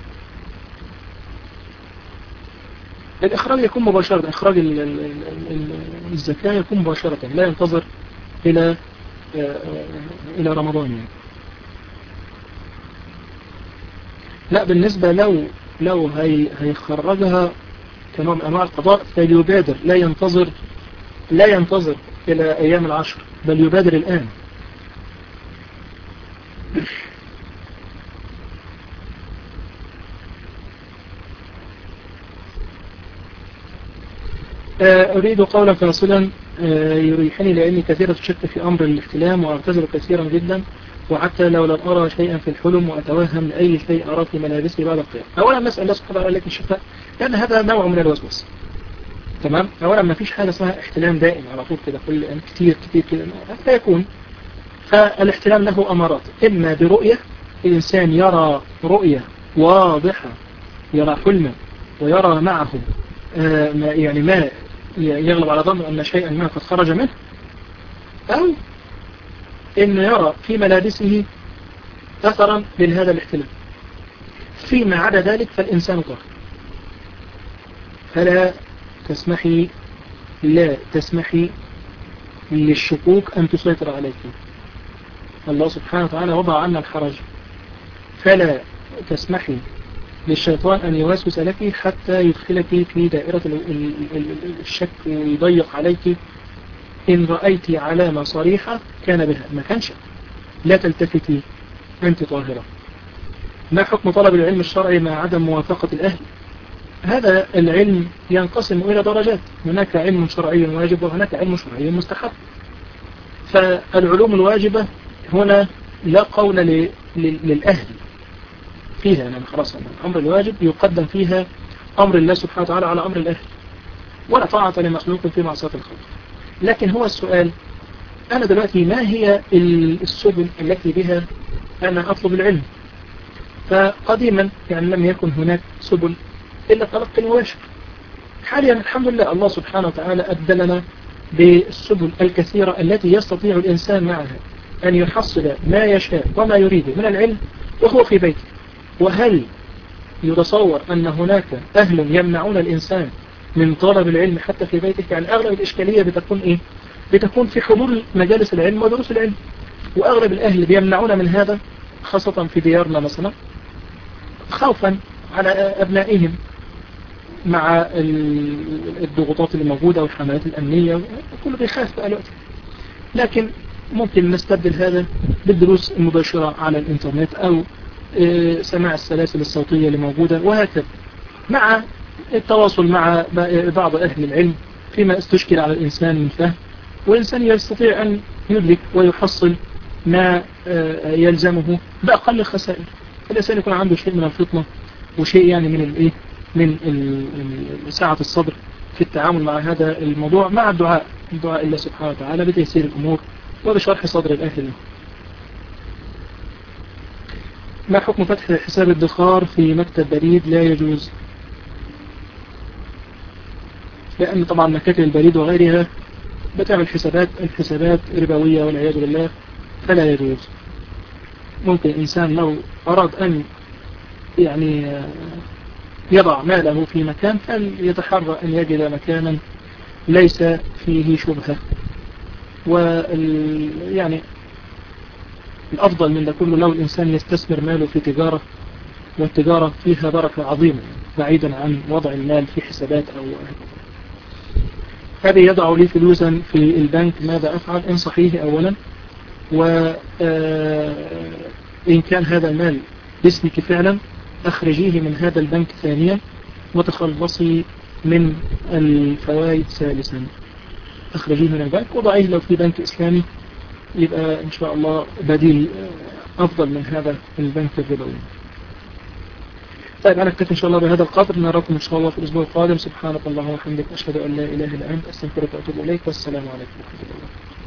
الإخراج يكون مباشرة، إخراج الزكاة يكون مباشرة، لا ينتظر إلى رمضان يعني. لا، بالنسبة لو هيخرجها كنوع من أنواع القضاء فليبادر، لا ينتظر إلى أيام العشر، بل يبادر الآن. أريد قولا فاصلا يريحني، لأني كثيرة الشك في أمر الاحتلام وأعتذر كثيرا جدا، وحتى لو لم أرى شيئا في الحلم وأتوهم لأي شيء أرى في ملابسي بعد القيام. أولا نسأل الله سبحانه وتعالى لك الشفاء، لأن هذا نوع من الوسوسة. تمام. أولا ما فيش حاجة اسمها احتلام دائم على طول كده كل كتير كده، حتى يكون. فالاحتلام له أمارات، إما برؤية، الإنسان يرى رؤية واضحة، يرى حلما ويرى معه يعني ما يغلب على ظنه أن شيئا ما قد خرج منه، أو إنه يرى في ملابسه أثرا لهذا الاحتلام. فيما عدا ذلك فالإنسان طاهر، فلا تسمحي للشكوك أن تسيطر عليك. الله سبحانه وتعالى وضع عنا الحرج، فلا تسمحي للشيطان أن يوسوس لك حتى يدخلك في دائرة الشك ويضيق عليك. إن رأيت علامة صريحة كان بها، ما كانش لا تلتفتي، أنت طاهرة. ما حكم طلب العلم الشرعي مع عدم موافقة الأهل؟ هذا العلم ينقسم إلى درجات، هناك علم شرعي واجب وهناك علم شرعي مستحب. فالعلوم الواجبة هنا لا قول للأهل فيها، يعني خلاص الأمر الواجب يقدم فيها أمر الله سبحانه وتعالى على أمر الأهل، ولا طاعة لمخلوق في معصية الخلق. لكن هو السؤال، أنا دلوقتي ما هي السبل التي بها أنا أطلب العلم؟ فقديما يعني لم يكن هناك سبل إلا التلقي المباشر. حاليا الحمد لله الله سبحانه وتعالى أبدلنا بالسبل الكثيرة التي يستطيع الإنسان معها أن يحصل ما يشاء وما يريد من العلم وهو في بيته. وهل يتصور أن هناك أهل يمنعون الإنسان من طلب العلم حتى في بيته؟ يعني أغلب الإشكالية بتكون إيه؟ بتكون في حضور مجالس العلم ودروس العلم، وأغلب الأهل بيمنعون من هذا، خاصة في ديارنا مثلا، خوفا على أبنائهم مع الضغوطات اللي موجودة والحملات الأمنية، كله بيخاف بقى الوقت. لكن ممكن نستبدل هذا بالدروس المباشرة على الإنترنت أو سماع السلاسل الصوتية اللي موجودة، وهكذا مع التواصل مع بعض أهل العلم فيما استشكل على الإنسان من فهم، والإنسان يستطيع أن يدرك ويحصل ما يلزمه بأقل خسائر. الإنسان يكون عنده شيء من الفطنة وشيء يعني من سعة الصدر في التعامل مع هذا الموضوع، مع الدعاء الله سبحانه وتعالى بتيسير الأمور وبشرح صدر الأهل له. ما حكم فتح حساب الادخار في مكتب بريد؟ لا يجوز، لأن طبعا مكاتب البريد وغيرها بتعمل الحسابات ربوية والعياذ بالله، فلا يجوز. ممكن إنسان لو أراد أن يعني يضع ماله في مكان فليتحرى أن يجد مكانا ليس فيه شبهة. ويعني الأفضل من ده كله لو الإنسان يستثمر ماله في تجارة، والتجارة فيها بركة عظيمة بعيدا عن وضع المال في حسابات أو هذه. يضع لي فلوسا في البنك، ماذا أفعل؟ انصحيه أولا، وإن كان هذا المال باسمك فعلا أخرجيه من هذا البنك ثانيا، وتخلصي من الفوائد ثالثا. أخرجيه من البنك وضعيه لو في بنك إسلامي، يبقى إن شاء الله بديل أفضل من هذا البنك الربوي. طيب أنا أكتفي إن شاء الله بهذا القدر، نراكم إن شاء الله في الأسبوع القادم. سبحانك اللهم وبحمدك، أشهد أن لا إله إلا أنت، أستغفرك وأتوب إليك، والسلام عليكم ورحمة الله.